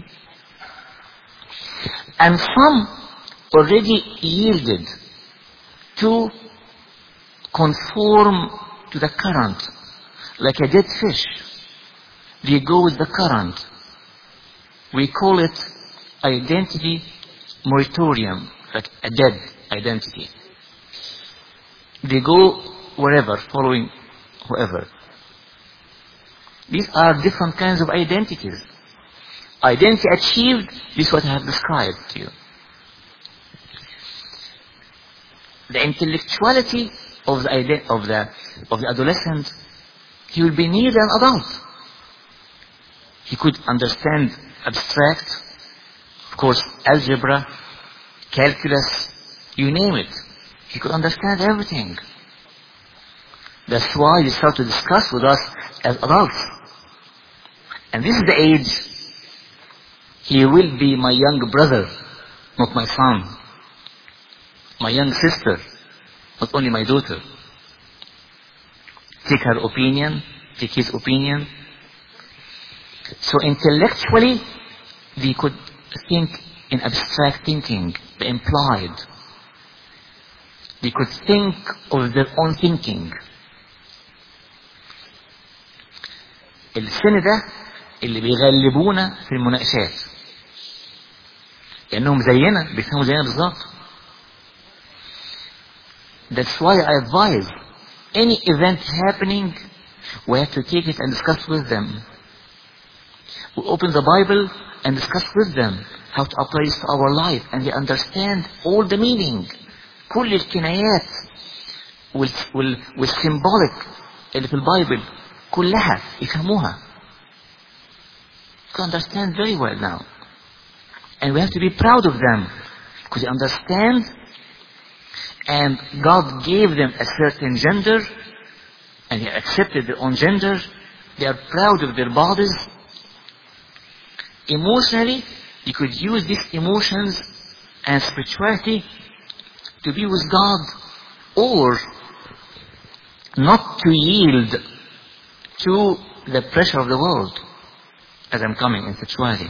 And some already yielded to conform to the current, like a dead fish. They go with the current. We call it identity moratorium, like a dead identity. They go wherever, following whoever. These are different kinds of identities. identity achieved, this is what I have described to you. The intellectuality of the, ide- of the, of the adolescent, he will be near an adult. He could understand abstract, of course, algebra, calculus, you name it. He could understand everything. That's why he started to discuss with us as adults. And this is the age he will be my young brother, not my son. My young sister, not only my daughter. Take her opinion, take his opinion. So intellectually, they could think in abstract thinking, the implied. They could think of their own thinking. السن ده اللي بيغلبونا في المناقشات لأنهم زينا بيفهموا زينا بالظبط. That's why I advise any event happening, we have to take it and discuss with them. We open the Bible and discuss with them how to apply this to our life, and they understand all the meaning. كل الكنايات وال وال والسيمبوليك اللي في البايبل كلها يفهموها. You understand very well now, and we have to be proud of them because they understand. And God gave them a certain gender, and they accepted their own gender. They are proud of their bodies. Emotionally, you could use these emotions and spirituality to be with God, or not to yield to the pressure of the world as I'm coming in sexuality.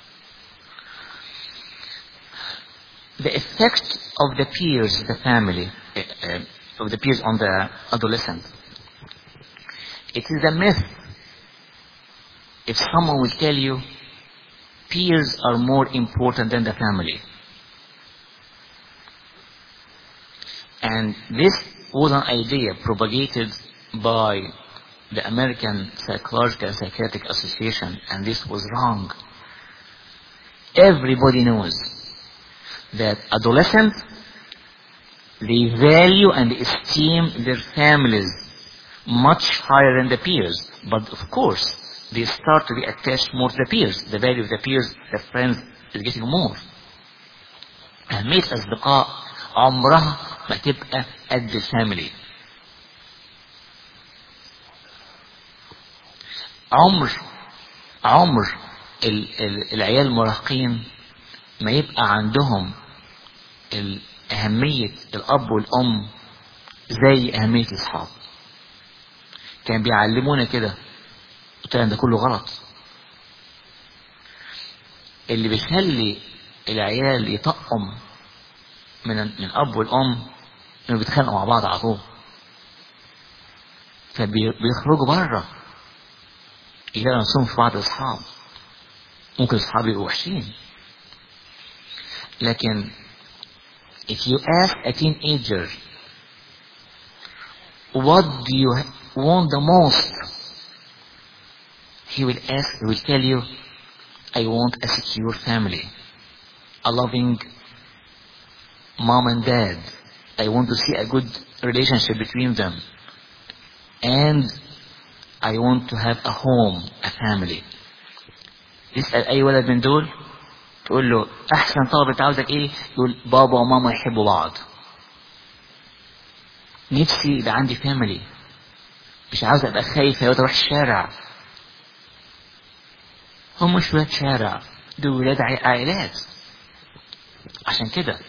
The effect of the peers, the family, uh, uh, of the peers on the adolescent. It is a myth if someone will tell you peers are more important than the family. And this was an idea propagated by the American Psychological and Psychiatric Association, and this was wrong. Everybody knows that adolescents, they value and esteem their families much higher than the peers. But of course, they start to be attached more to the peers. The value of the peers, the friends, is getting more. أهمية الأصدقاء عمرها ما تبقى قد الفاميلي. عمر عمر ال ال العيال المراهقين ما يبقى عندهم أهمية الأب والأم زي أهمية الأصحاب. كان بيعلمونا كده، الكلام ده كله غلط. اللي بيخلي العيال يطقم من من الأب والأم إنه بيتخانقوا مع بعض على طول، فبيخرجوا بره يلاقوا نفسهم في بعض أصحاب. ممكن أصحاب يبقوا وحشين، لكن if you ask a teenager what do you want the most, he will ask, he will tell you, I want a secure family, a loving mom and dad. I want to see a good relationship between them, and I want to have a home, a family. يسأل أي ولد من دول تقول له أحسن طلب أنت عاوزك إيه؟ يقول بابا وماما يحبوا بعض. نفسي يبقى عندي فاميلي، مش عاوز أبقى خايف يا أروح الشارع. هم مش ولاد شارع، دول ولاد عائلات. عشان كده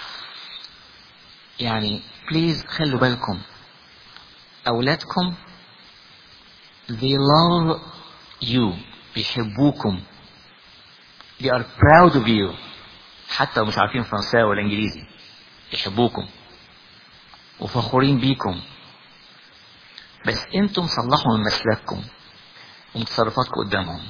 يعني بليز خلوا بالكم، أولادكم they love you، بيحبوكم، they are proud of you، حتى مش عارفين فرنساوي ولا انجليزي يحبوكم وفخورين بيكم. بس انتم صلحوا من مسلككم ومتصرفاتكم قدامهم.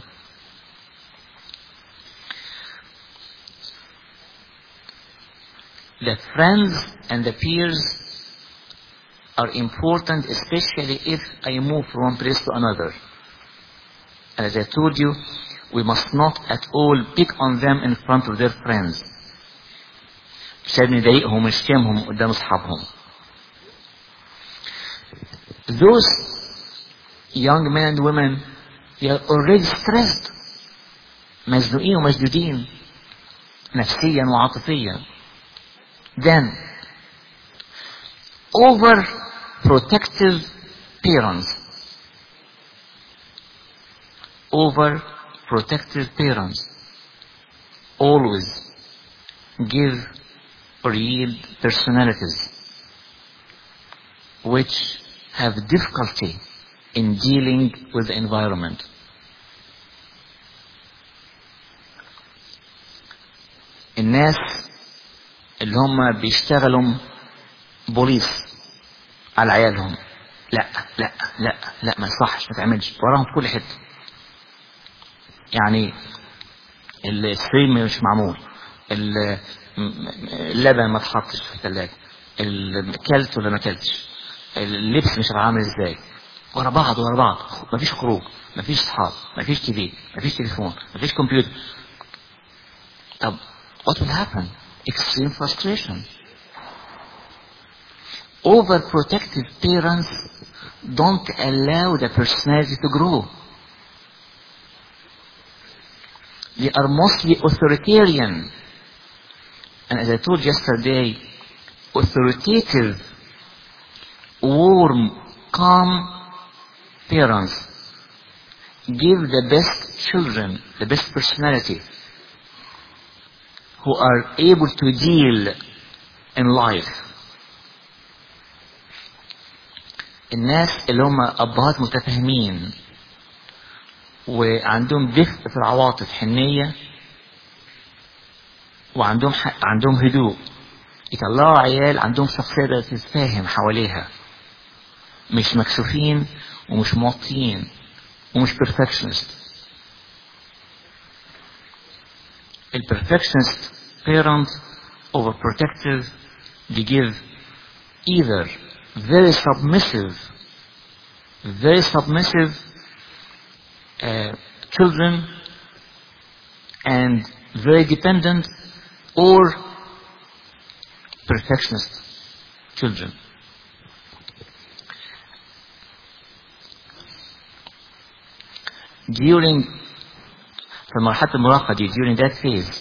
The friends and the peers are important, especially if I move from one place to another. And as I told you, we must not at all pick on them in front of their friends. مش نضايقهم ونشتمهم قدام اصحابهم. Those young men and women, they are already stressed, مزنوقين ومشدودين نفسيا وعاطفيا. Then over protective parents, over protective parents always give or yield personalities which have difficulty in dealing with the environment. الناس اللي هم بيشتغلوا بوليس على عيالهم، لا لا لا لا ما يصحش، ما تعملش، وراهم في كل حته. يعني السرير مش معمول، اللبن ما اتحطش في الثلاجه، كلت ولا ما كلتش، اللبس مش عامل ازاي، ورا بعض ورا بعض، مفيش خروج، مفيش اصحاب، مفيش تي في، مفيش تليفون، مفيش كمبيوتر. طب what will happen? Extreme frustration. Overprotective parents don't allow the personality to grow. They are mostly authoritarian. And as I told yesterday, authoritative, warm, calm parents give the best children, the best personality, who are able to deal in life. الناس اللي هم أبهات متفاهمين وعندهم دفء في العواطف، حنية، وعندهم عندهم هدوء، يطلعوا عيال عندهم شخصية تتفاهم حواليها، مش مكسوفين ومش موطيين ومش perfectionist. ال perfectionist parents overprotective, they give either very submissive, very submissive uh, children and very dependent, or perfectionist children. During في مرحلة المراهقة دي, during that phase,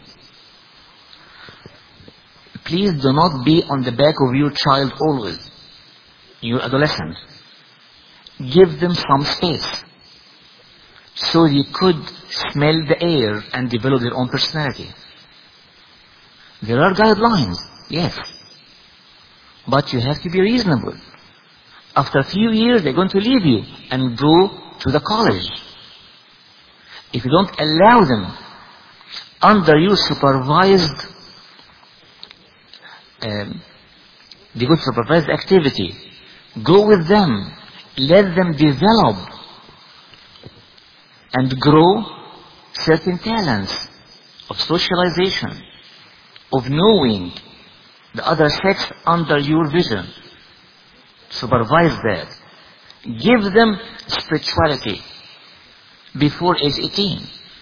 please do not be on the back of your child always, your adolescent. Give them some space so they could smell the air and develop their own personality. There are guidelines, yes, but you have to be reasonable. After a few years, they're going to leave you and go to the college. If you don't allow them under your supervised, um, they go to supervised activity, go with them, let them develop and grow certain talents of socialization, of knowing the other sex under your vision. Supervise that. Give them spirituality before age eighteen.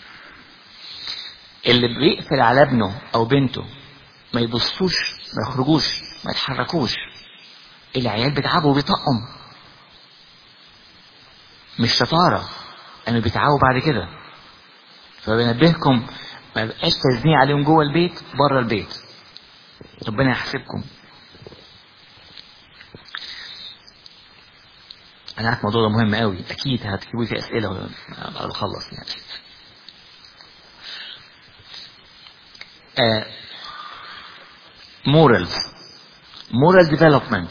اللي بيقفل على ابنه او بنته ما يبصوش، ما يخرجوش، ما يتحركوش، العيال بيتعبوا وبيطقم. مش شطارة، انه بيتعبوا بعد كده. فبنبهكم ما يبقاش تزنيق عليهم جوه البيت، بره البيت. ربنا يحاسبكم. انا عارف الموضوع ده مهم قوي، اكيد هتكتبوا فيه اسئله ولا اخلص يعني. uh, morals, moral development.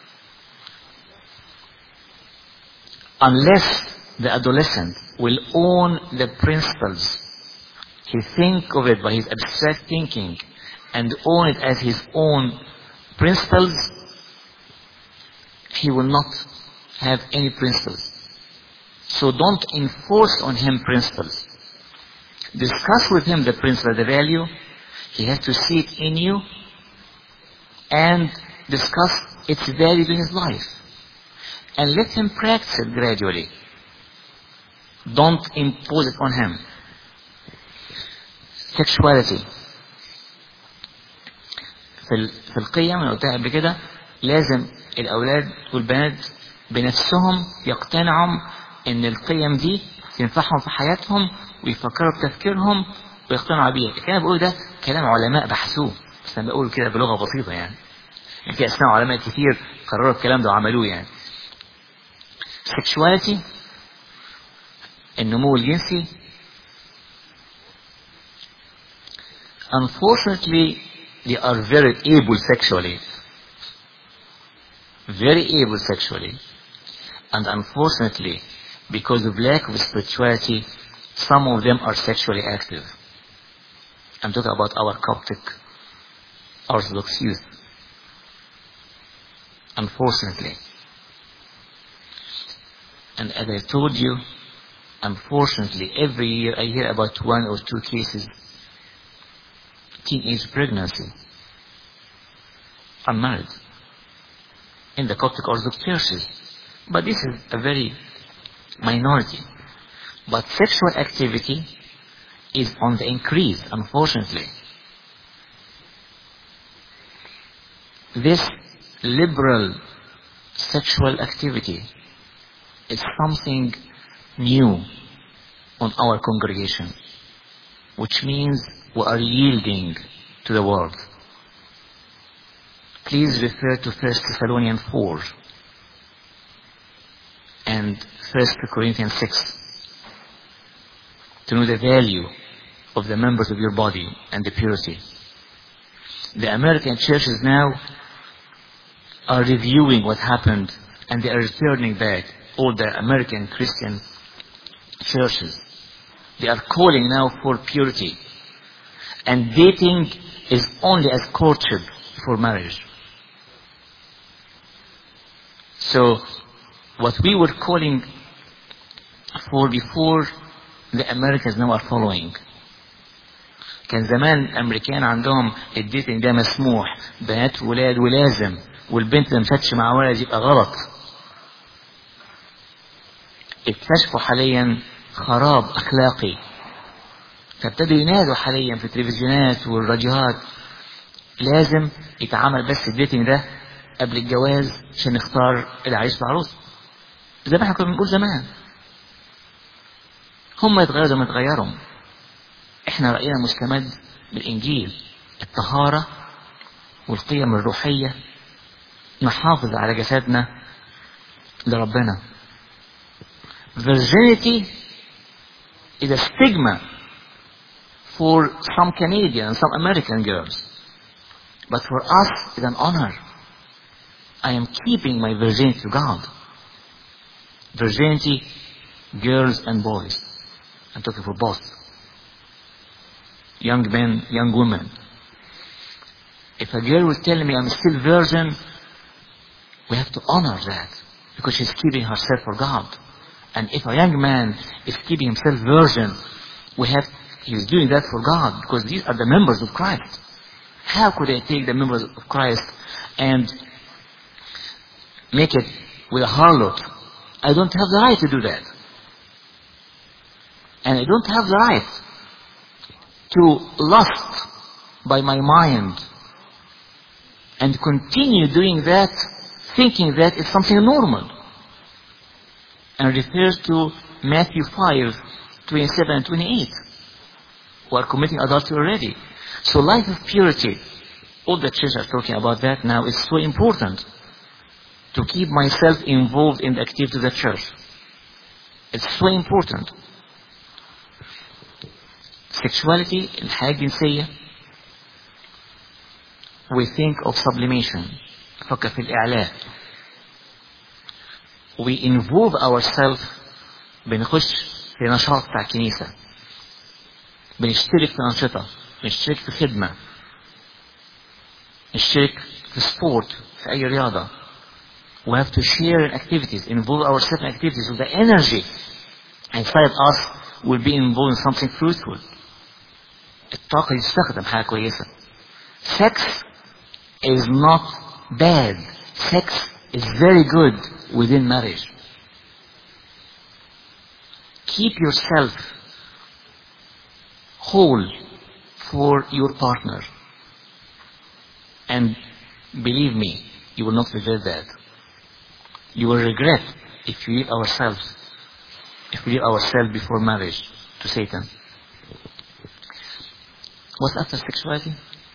Unless the adolescent will own the principles, he think of it by his abstract thinking and own it as his own principles, he will not have any principles. So don't enforce on him principles. Discuss with him the principle, the value. He has to see it in you and discuss its value in his life. And let him practice it gradually. Don't impose it on him. sexuality. في ال- في القيم اللي قلتها قبل كده لازم الأولاد والبنات بنفسهم يقتنعوا إن القيم دي تنفعهم في حياتهم ويفكروا بتفكيرهم ويقتنعوا بيها. الكلام اللي بقوله ده كلام علماء بحثوه، بس أنا بقول كده بلغة بسيطة يعني. يعني في أسماء علماء كتير قرروا الكلام ده وعملوه يعني. sexuality النمو الجنسي. Unfortunately they are very able sexually. Very able sexually. And unfortunately, because of lack of spirituality, some of them are sexually active. I'm talking about our Coptic Orthodox youth. Unfortunately. And as I told you, unfortunately, every year I hear about one or two cases, teenage pregnancy, unmarried, in the Coptic Orthodox churches. But this is a very minority. But sexual activity is on the increase, unfortunately. This liberal sexual activity is something new on our congregation, which means we are yielding to the world. Please refer to First Thessalonians four and First Corinthians six to know the value of the members of your body and the purity. The American churches now are reviewing what happened, and they are returning back. All the American Christian churches, they are calling now for purity. And dating is only as courtship for marriage. So, what we were calling for before, the Americans now are following. كان زمان الأمريكان عندهم الديتنج ده مسموح، بنات ولاد ولازم، والبنت اللي مشتش مع ولد يبقى غلط. اكتشفوا حاليا خراب أخلاقي، فابتدوا ينادوا حاليا في التلفزيونات والراديوهات لازم يتعامل بس الديتنج ده قبل الجواز عشان نختار العريس والعروس. زي ما احنا كنا بنقول زمان، هم يتغيروا زي ما يتغيروا. احنا رأينا مستمد بالإنجيل الطهارة والقيم الروحية، نحافظ على جسدنا لربنا. Virginity is a stigma for some Canadian and some American girls, but for us it's an honor. I am keeping my virginity to God. Virginity, girls and boys. I'm talking for both. Young men, young women. If a girl will tell me I'm still virgin, we have to honor that, because she's keeping herself for God. And if a young man is keeping himself virgin, we have, he's doing that for God, because these are the members of Christ. How could I take the members of Christ and make it with a harlot? I don't have the right to do that. And I don't have the right to lust by my mind and continue doing that, thinking that it's something normal. And refers to Matthew five, twenty-seven and twenty-eight, who are committing adultery already. So life of purity, all the churches are talking about that now. It's so important to keep myself involved in the activity of the church. It's so important. Sexuality, الحياة الجنسية, we think of sublimation, فكر في الإعلاء. We involve ourselves, بنخش في نشاط بتاع الكنيسة، بنشترك في أنشطة، بنشترك في خدمة، نشترك في سبورت، في أي رياضة. We have to share in activities, involve ourselves in activities, so the energy inside us will be involved in something fruitful. الطاقة يستخدم حاجة كويسة. Sex is not bad. Sex is very good within marriage. Keep yourself whole for your partner. And believe me, you will not regret that. You will regret if we leave ourselves, if we leave ourselves before marriage to Satan. What's after sexuality?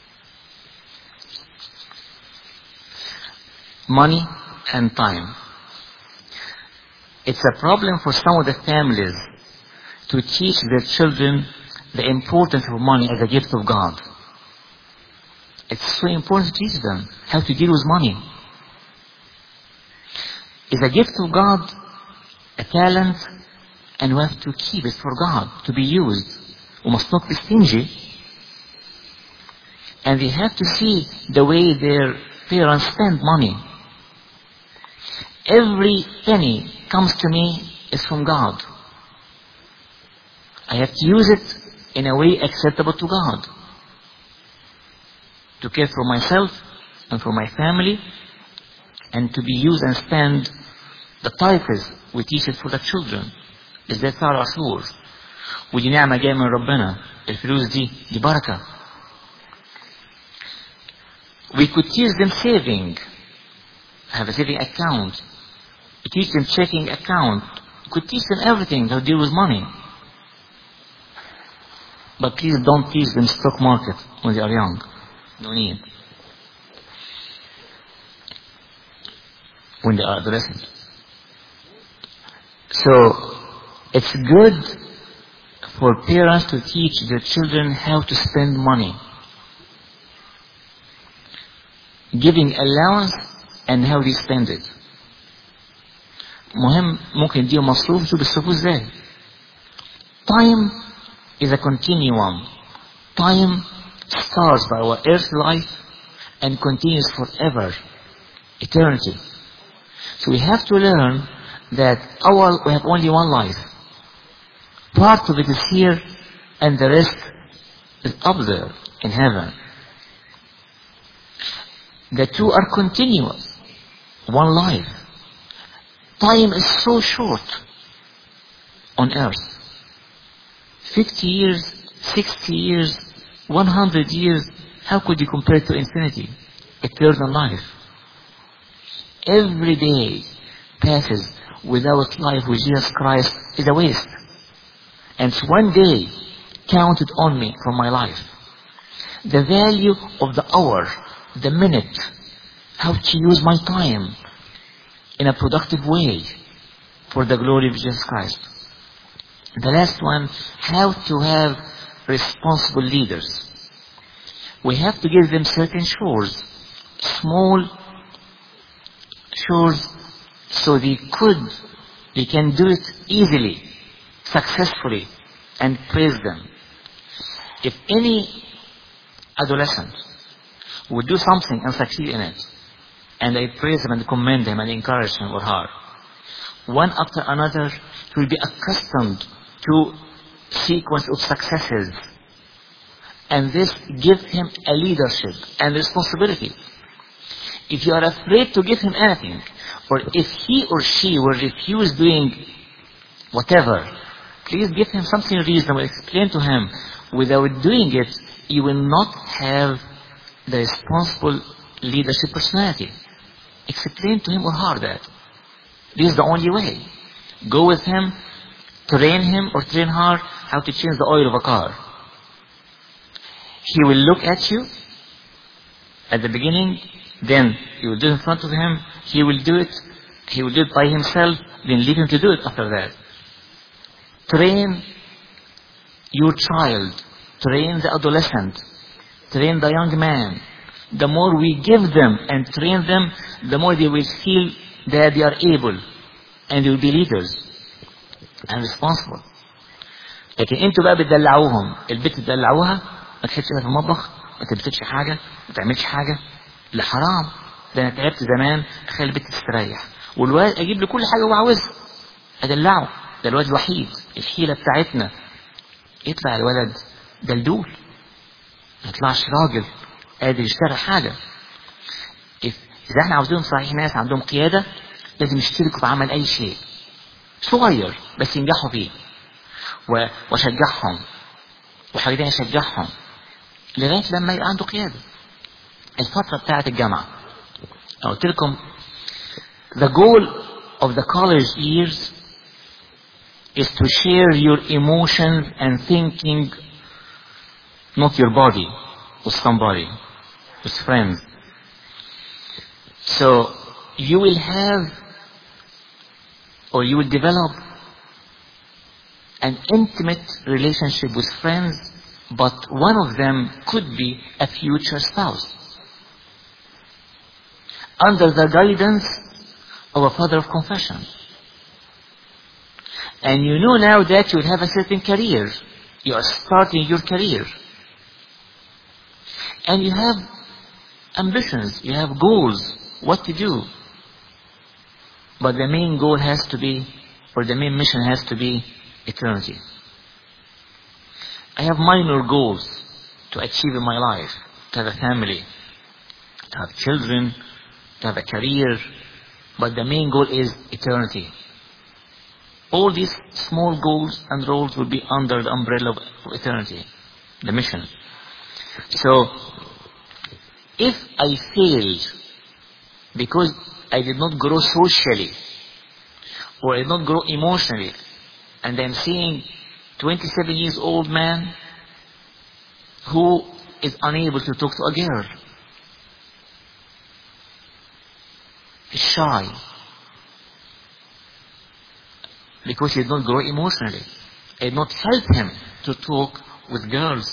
Money and time. It's a problem for some of the families to teach their children the importance of money as a gift of God. It's so important to teach them how to deal with money. It's a gift of God, a talent, and we have to keep it for God, to be used. We must not be stingy. And they have to see the way their parents spend money. Every penny comes to me is from God. I have to use it in a way acceptable to God. To care for myself and for my family, and to be used and spend the tithes we teach it for the children. ازاي تدفع عشور. ودي نعمة جاية من ربنا. الفلوس دي دي بركة. We could teach them saving. Have a saving account. We teach them checking account. We could teach them everything how to deal with money. But please don't teach them stock market when they are young. No need. When they are adolescent. So, it's good for parents to teach their children how to spend money. Giving allowance and how they spend it. مهم ممكن يديهم مصروف شو بيصرفوه ازاي. Time is a continuum. Time starts by our earth life and continues forever. Eternity. So we have to learn that our we have only one life. Part of it is here and the rest is up there in heaven. The two are continuous. One life. Time is so short on earth. Fifty years, sixty years, one hundred years, how could you compare it to infinity? Eternal life. Every day passes without life with Jesus Christ is a waste. And it's one day counted on me from my life. The value of the hour, the minute, how to use my time in a productive way for the glory of Jesus Christ. The last one, how to have responsible leaders. We have to give them certain chores, small chores, so they could, they can do it easily, successfully, and praise them. If any adolescent would do something and succeed in it, and I praise him and commend him and encourage him or her, one after another, he will be accustomed to sequence of successes. And this gives him a leadership and responsibility. If you are afraid to give him anything, or if he or she will refuse doing whatever, please give him something reasonable. Explain to him. Without doing it, you will not have the responsible leadership personality. Explain to him or her that. This is the only way. Go with him, train him or train her how to change the oil of a car. He will look at you at the beginning, then you will do it in front of him, he will do it, he will do it by himself, then leave him to do it after that. Train your child, train the adolescent, train the young man. The more we give them and train them, the more they will feel that they are able and they will be leaders and responsible. لكن انتوا بقى بتدلعوهم، البنت تدلعوها ما تحطش في المطبخ، ما تلبسش حاجه، ما تعملش حاجه، لا حرام. ده انا تعبت زمان، اخلي البنت تستريح، والواد اجيب له كل حاجه هو عاوزها، ادلعه. ده الواد الوحيد، الحيله بتاعتنا. يطلع الولد دلدول، ما يطلعش راجل قادر يشتغل حاجه. اذا احنا عاوزين صحيح ناس عندهم قياده، لازم يشتركوا في عمل اي شيء صغير بس ينجحوا فيه، واشجعهم، وحاجتين اشجعهم لغاية لما يبقى عنده قيادة. الفترة بتاعة الجامعة أنا قلت لكم the goal of the college years is to share your emotions and thinking, not your body, with somebody, with friends. So you will have, or you will develop an intimate relationship with friends, but one of them could be a future spouse, under the guidance of a father of confession. And you know now that you will have a certain career. You are starting your career. And you have ambitions, you have goals, what to do. But the main goal has to be, or the main mission has to be eternity. I have minor goals to achieve in my life. To have a family, to have children, to have a career. But the main goal is eternity. All these small goals and roles will be under the umbrella of eternity, the mission. So, if I failed because I did not grow socially, or I did not grow emotionally, and I'm seeing twenty-seven years old man who is unable to talk to a girl, he's shy, because he did not grow emotionally. It did not help him to talk with girls.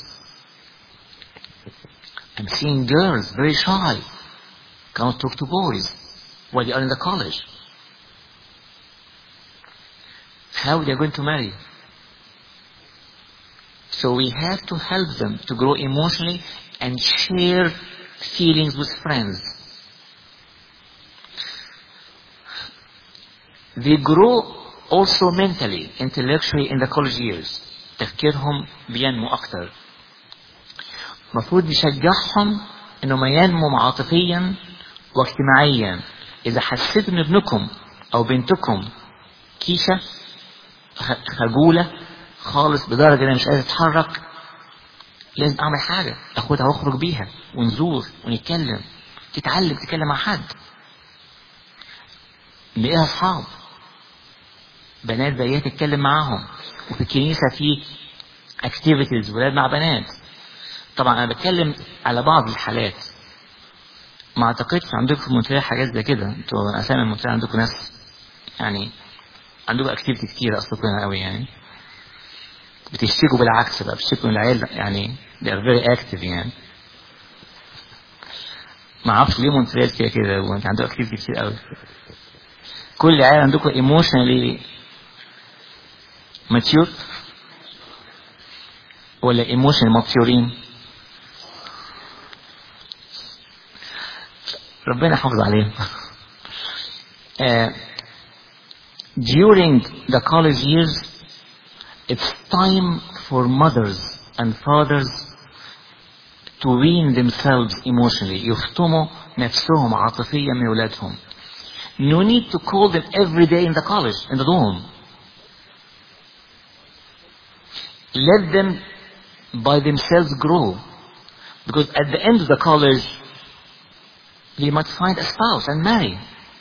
I'm seeing girls very shy, cannot talk to boys while they are in the college. How they are going to marry? So we have to help them to grow emotionally and share feelings with friends. They grow also mentally, intellectually in the college years. تفكيرهم بينمو أكتر. مفروض نشجعهم إنهم ينمو عاطفيا واجتماعيا. إذا حسيت إن ابنكم أو بنتكم كيشة خجولة خالص بدرجة إنها مش قادرة تتحرك، لازم أعمل حاجة، أخدها وأخرج بيها ونزور ونتكلم، تتعلم تتكلم مع حد، نلاقيها أصحاب بنات زيها تتكلم معاهم. وفي الكنيسة في activities ولاد مع بنات. طبعا أنا بتكلم على بعض الحالات، ما أعتقدش عندكم في مونتريال حاجات زي كده. انتوا أسامي مونتريال عندكم ناس يعني عندكم activity كتير أصلا قوي، يعني بتشتكوا بالعكس بقى، بتشتكوا من العيال يعني they are very active يعني. ما أعرفش ليه مونتريال كده كده وانت عندكم activity كتير قوي. كل العيال عندكم emotionally mature ولا emotionally ماتيورين؟ ربنا يحافظ عليهم. uh, during the college years it's time for mothers and fathers to wean themselves emotionally. يفطموا نفسهم عاطفيا من أولادهم. No need to call them every day in the college, in the dorm. Let them by themselves grow. Because at the end of the college, they might find a spouse and marry.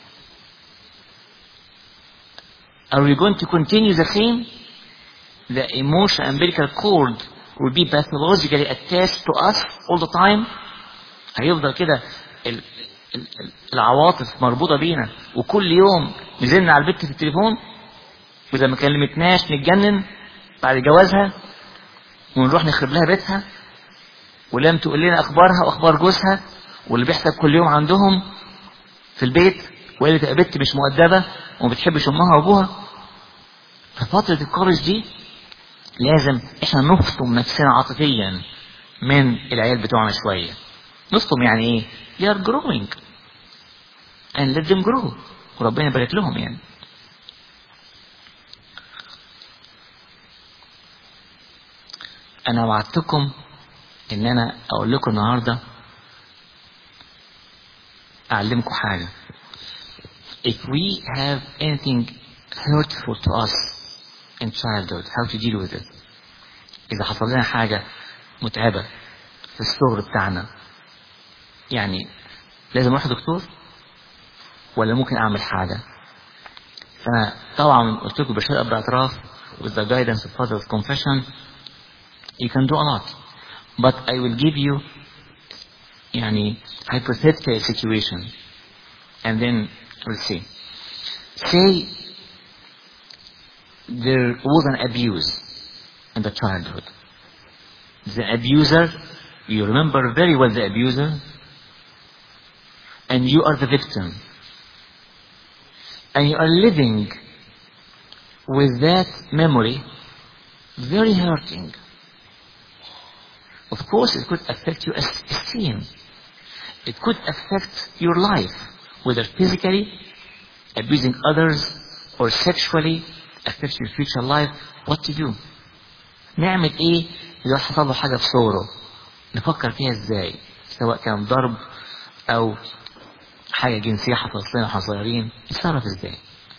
Are we going to continue the same? The emotional umbilical cord will be pathologically attached to us all the time. هيفضل كده العواطف مربوطة بينا، وكل يوم نزلنا على البت في التليفون، وإذا ما كلمتناش نتجنن بعد جوازها، ونروح نخرب لها بيتها، ولم تقول لنا أخبارها وأخبار جوزها واللي بيحصل كل يوم عندهم في البيت، وقالت تبقى بنت مش مؤدبة وما بتحبش أمها وأبوها. ففترة الكوليج دي لازم إحنا نفطم نفسنا عاطفيا من العيال بتوعنا شوية. نفطم يعني إيه؟ they are growing and let them grow، وربنا يبارك لهم يعني. أنا وعدتكم إن أنا أقول لكم النهاردة أعلمكم حاجة. If we have anything hurtful to us in childhood, how to deal with it. إذا حصل لنا حاجة متعبة في الصغر بتاعنا. يعني لازم اروح دكتور ولا ممكن اعمل حاجة؟ فانا طبعا قلت لكم بشهادة باعتراف with the guidance of Father's confession you can do a lot, but I will give you يعني hypothetical situation and then we'll see. Say there was an abuse in the childhood. The abuser, you remember very well the abuser, and you are the victim. And you are living with that memory, very hurting. Of course, it could affect your esteem. It could affect your life, whether physically, abusing others, or sexually, affect your future life. What to do? نعمل ايه إذا حصل له حاجة في صوره؟ نفكر فيها ازاي؟ سواء كان ضرب أو حاجة جنسية حصلت لنا واحنا صغيرين، نتصرف ازاي؟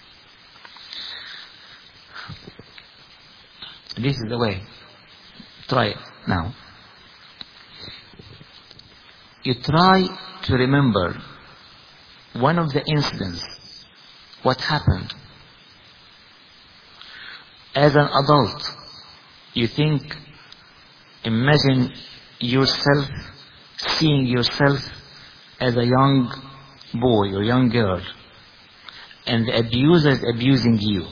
This is the way. Try it now. You try to remember one of the incidents, what happened. As an adult, you think, imagine yourself, seeing yourself as a young boy or young girl, and the abuser is abusing you.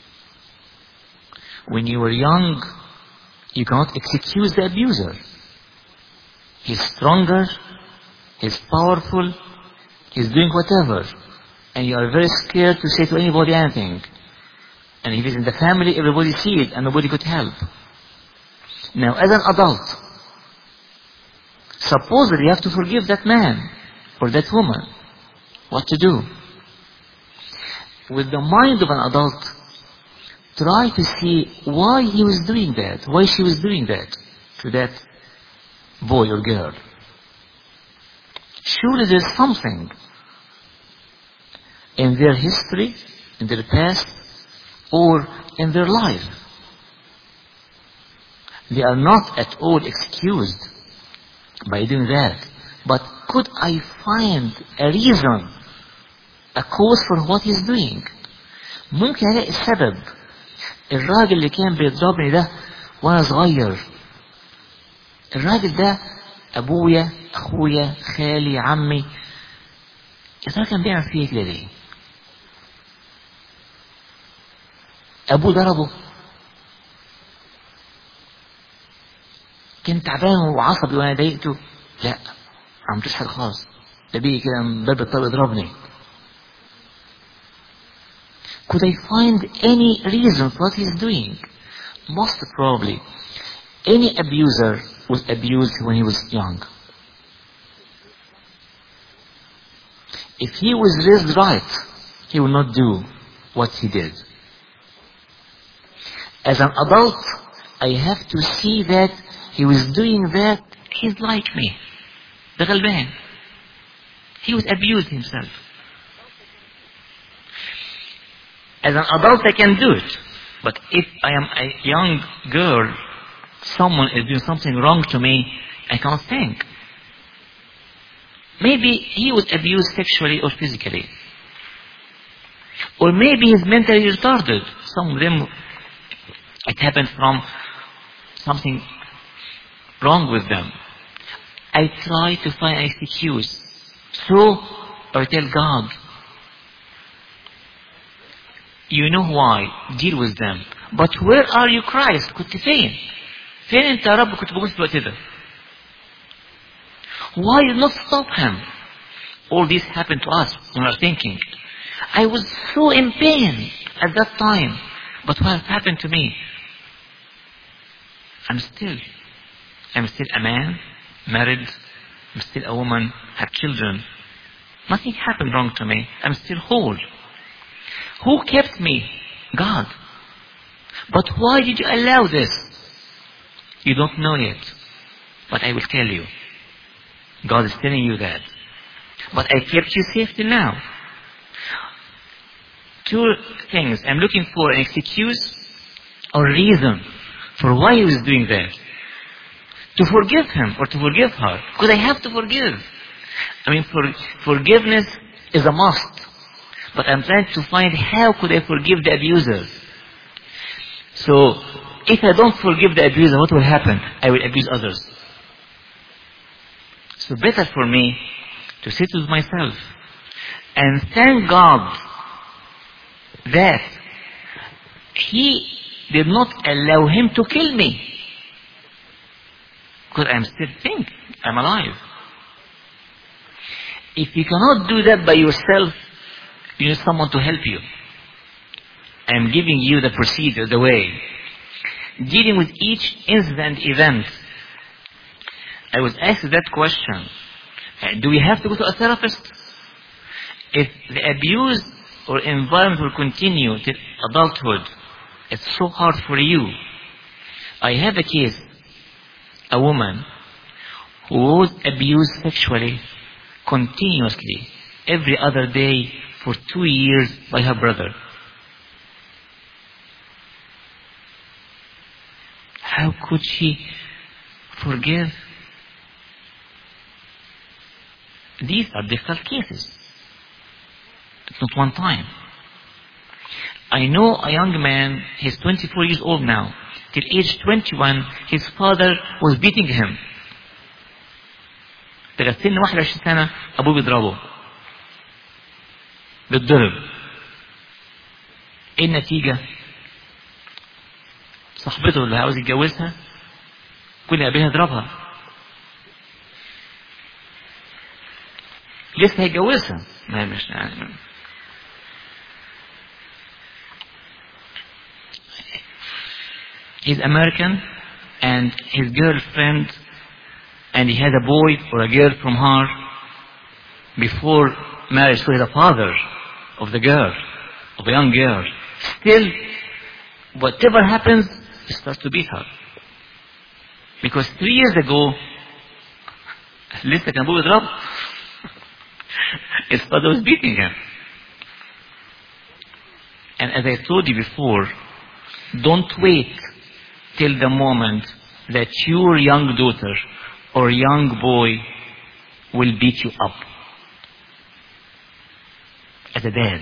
When you were young, you cannot excuse the abuser. He's stronger, he's powerful, he's doing whatever, and you are very scared to say to anybody anything. And if it's in the family, everybody sees it and nobody could help. Now, as an adult, supposedly you have to forgive that man or that woman. What to do? With the mind of an adult, try to see why he was doing that, why she was doing that to that boy or girl. Surely there's something in their history, in their past, or in their life. They are not at all excused by doing that. But could I find a reason, a cause for what he's doing? ممكن ألاقي السبب. الراجل اللي كان بيضربني ده وأنا صغير، الراجل ده أبويا، أخويا، خالي، عمي، يا ترى كان بيعمل فيه كده ليه؟ أبوه ضربه؟ كان تعبان وعصبي وأنا ضايقته؟ لا، ما عملتوش حاجة خالص، ده بيجي كده من باب الطريق يضربني. Could I find any reason for what he's doing? Most probably, any abuser was abused when he was young. If he was raised right, he will not do what he did. As an adult, I have to see that he was doing that, he's like me. The غلبان. He was abused himself. As an adult, I can do it. But if I am a young girl, someone is doing something wrong to me, I cannot think. Maybe he was abused sexually or physically. Or maybe he's mentally retarded. Some of them, it happened from something wrong with them. I try to find an excuse. So, I tell God, you know why, deal with them. But where are you, Christ? كنت فين؟ فين انت يا رب كنت بقول في الوقت ده؟ Why did not stop him? All this happened to us when we are thinking. I was so in pain at that time. But what happened to me? I'm still, I'm still a man, married, I'm still a woman, have children. Nothing happened wrong to me. I'm still whole. Who kept me? God. But why did you allow this? You don't know yet. But I will tell you. God is telling you that. But I kept you safe till now. Two things. I'm looking for an excuse or reason for why he was doing that. to forgive him or to forgive her. Because I have to forgive. I mean, for, forgiveness is a must. But I'm trying to find how could I forgive the abuser. So, if I don't forgive the abuser, what will happen? I will abuse others. So better for me to sit with myself and thank God that He did not allow him to kill me. Because I'm still thinking, I'm alive. If you cannot do that by yourself, you need someone to help you. I'm giving you the procedure, the way. Dealing with each incident event. I was asked that question. Do we have to go to a therapist? If the abuse or environment will continue till adulthood, it's so hard for you. I have a case, a woman who was abused sexually continuously every other day for two years by her brother. How could she forgive? These are difficult cases. It's not one time. I know a young man, he's twenty-four years old now. Till age twenty-one, his father was beating him. لغاية سن واحد وعشرين سنة أبوه بيضربه. بالضرب. إيه النتيجة؟ صاحبته اللي عاوز يتجوزها كل أبيها يضربها. لسه هيتجوزها. ما مش يعني. He's American and his girlfriend, and he had a boy or a girl from her before marriage. So he's the father of the girl, of the young girl. Still, whatever happens, he starts to beat her. Because three years ago, لسه كان أبوه يضرب. His father was beating him. And as I told you before, don't wait till the moment that your young daughter or young boy will beat you up as a dad.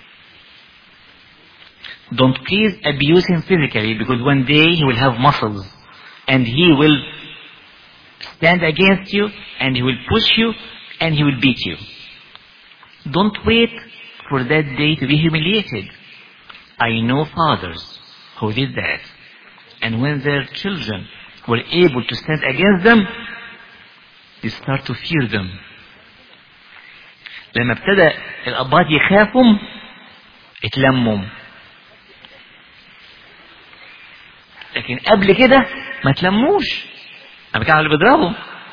Don't please abuse him physically, because one day he will have muscles and he will stand against you and he will push you and he will beat you. Don't wait for that day to be humiliated. I know fathers who did that. And when their children were able to stand against them, they start to fear them. لما ابتدى الأباط يخافوا اتلموا. لكن قبل كده ما تلموش. أنا بتكلم على اللي بيضربوا.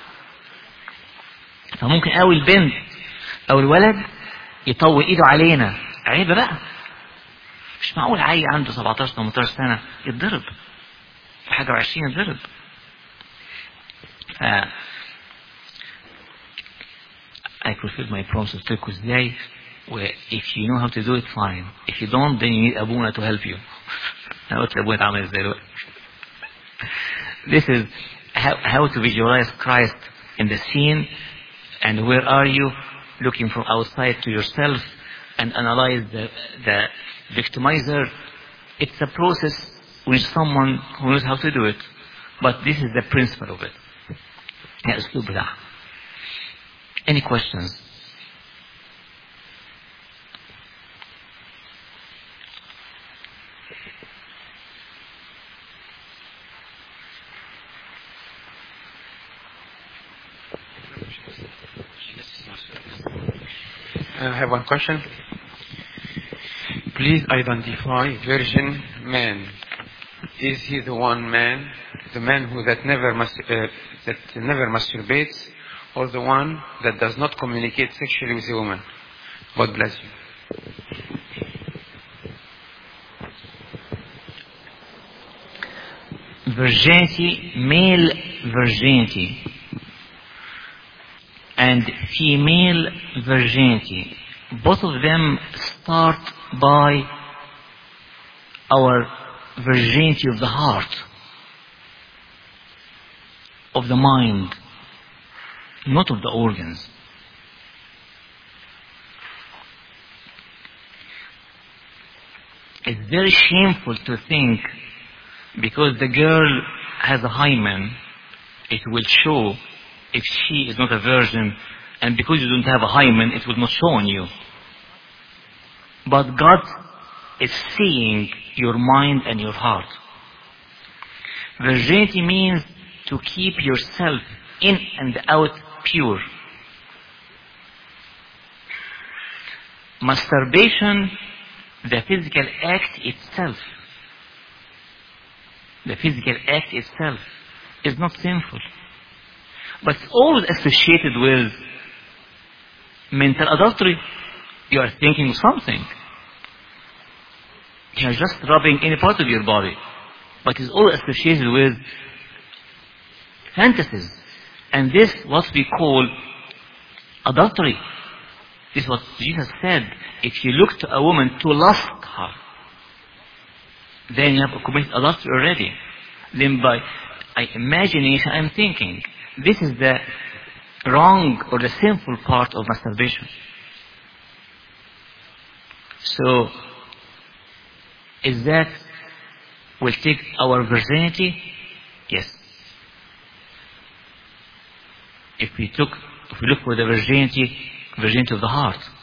فممكن قوي البنت أو الولد يطول إيده علينا. عيب بقى. مش معقول عيل عنده سبعتاشر ثمانية عشر سنة يتضرب. في حاجة وعشرين يتضرب. ف I fulfilled my promise to take with day. Where if you know how to do it, fine. If you don't, then you need Abuna to help you. This is how, how to visualize Christ in the scene, and where are you looking from outside to yourself and analyze the, the victimizer. It's a process with someone who knows how to do it, but this is the principle of it. Any questions?
I have one question. Please identify virgin man. Is he the one man, the man who that never mas- uh, that never masturbates, or the one that does not communicate sexually with a woman? God bless you.
Virginity, male virginity, and female virginity, both of them start by our virginity of the heart. of the mind, not of the organs. It's very shameful to think because the girl has a hymen, it will show if she is not a virgin, and because you don't have a hymen, it will not show on you. But God is seeing your mind and your heart. Virginity means to keep yourself in and out pure. Masturbation, the physical act itself, the physical act itself is not sinful. But it's always associated with mental adultery. You are thinking of something. You are just rubbing any part of your body. But it's all associated with fantasies. And this what we call adultery. This is what Jesus said. If you look to a woman to lust her, then you have committed adultery already. Then by imagination, I'm thinking, this is the wrong or the sinful part of masturbation. So, is that will take our virginity? Yes. If we took, if we look for the virginity, virginity of the heart.